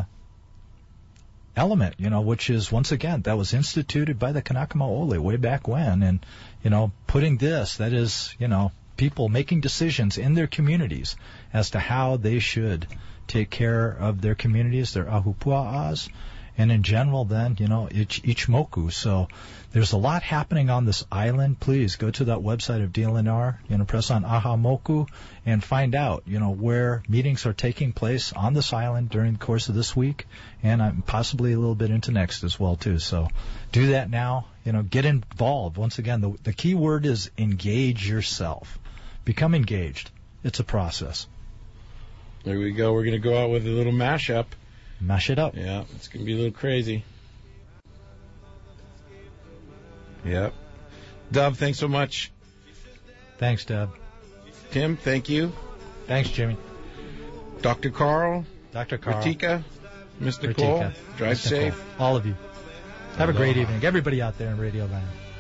element, you know, which is, once again, that was instituted by the Kanakama Ole way back when. And, you know, putting this, that is, you know, people making decisions in their communities as to how they should take care of their communities, their ahupua'as, and in general, then, you know, each, each moku. So there's a lot happening on this island. Please go to that website of D L N R, you know, press on Aha Moku and find out, you know, where meetings are taking place on this island during the course of this week and um, possibly a little bit into next as well, too. So do that now, you know, get involved. Once again, the, the key word is engage yourself. Become engaged. It's a process. There we go. We're going to go out with a little mashup. Mash it up. Yeah, it's going to be a little crazy. Yep. Dub, thanks so much. Thanks, Dub. Tim, thank you. Thanks, Jimmy. Doctor Carl. Doctor Carl. Ratika. Mister Ratika. Cole. Drive Mister safe. Cole. All of you. Have a great Aloha. evening. Everybody out there in Radio Land.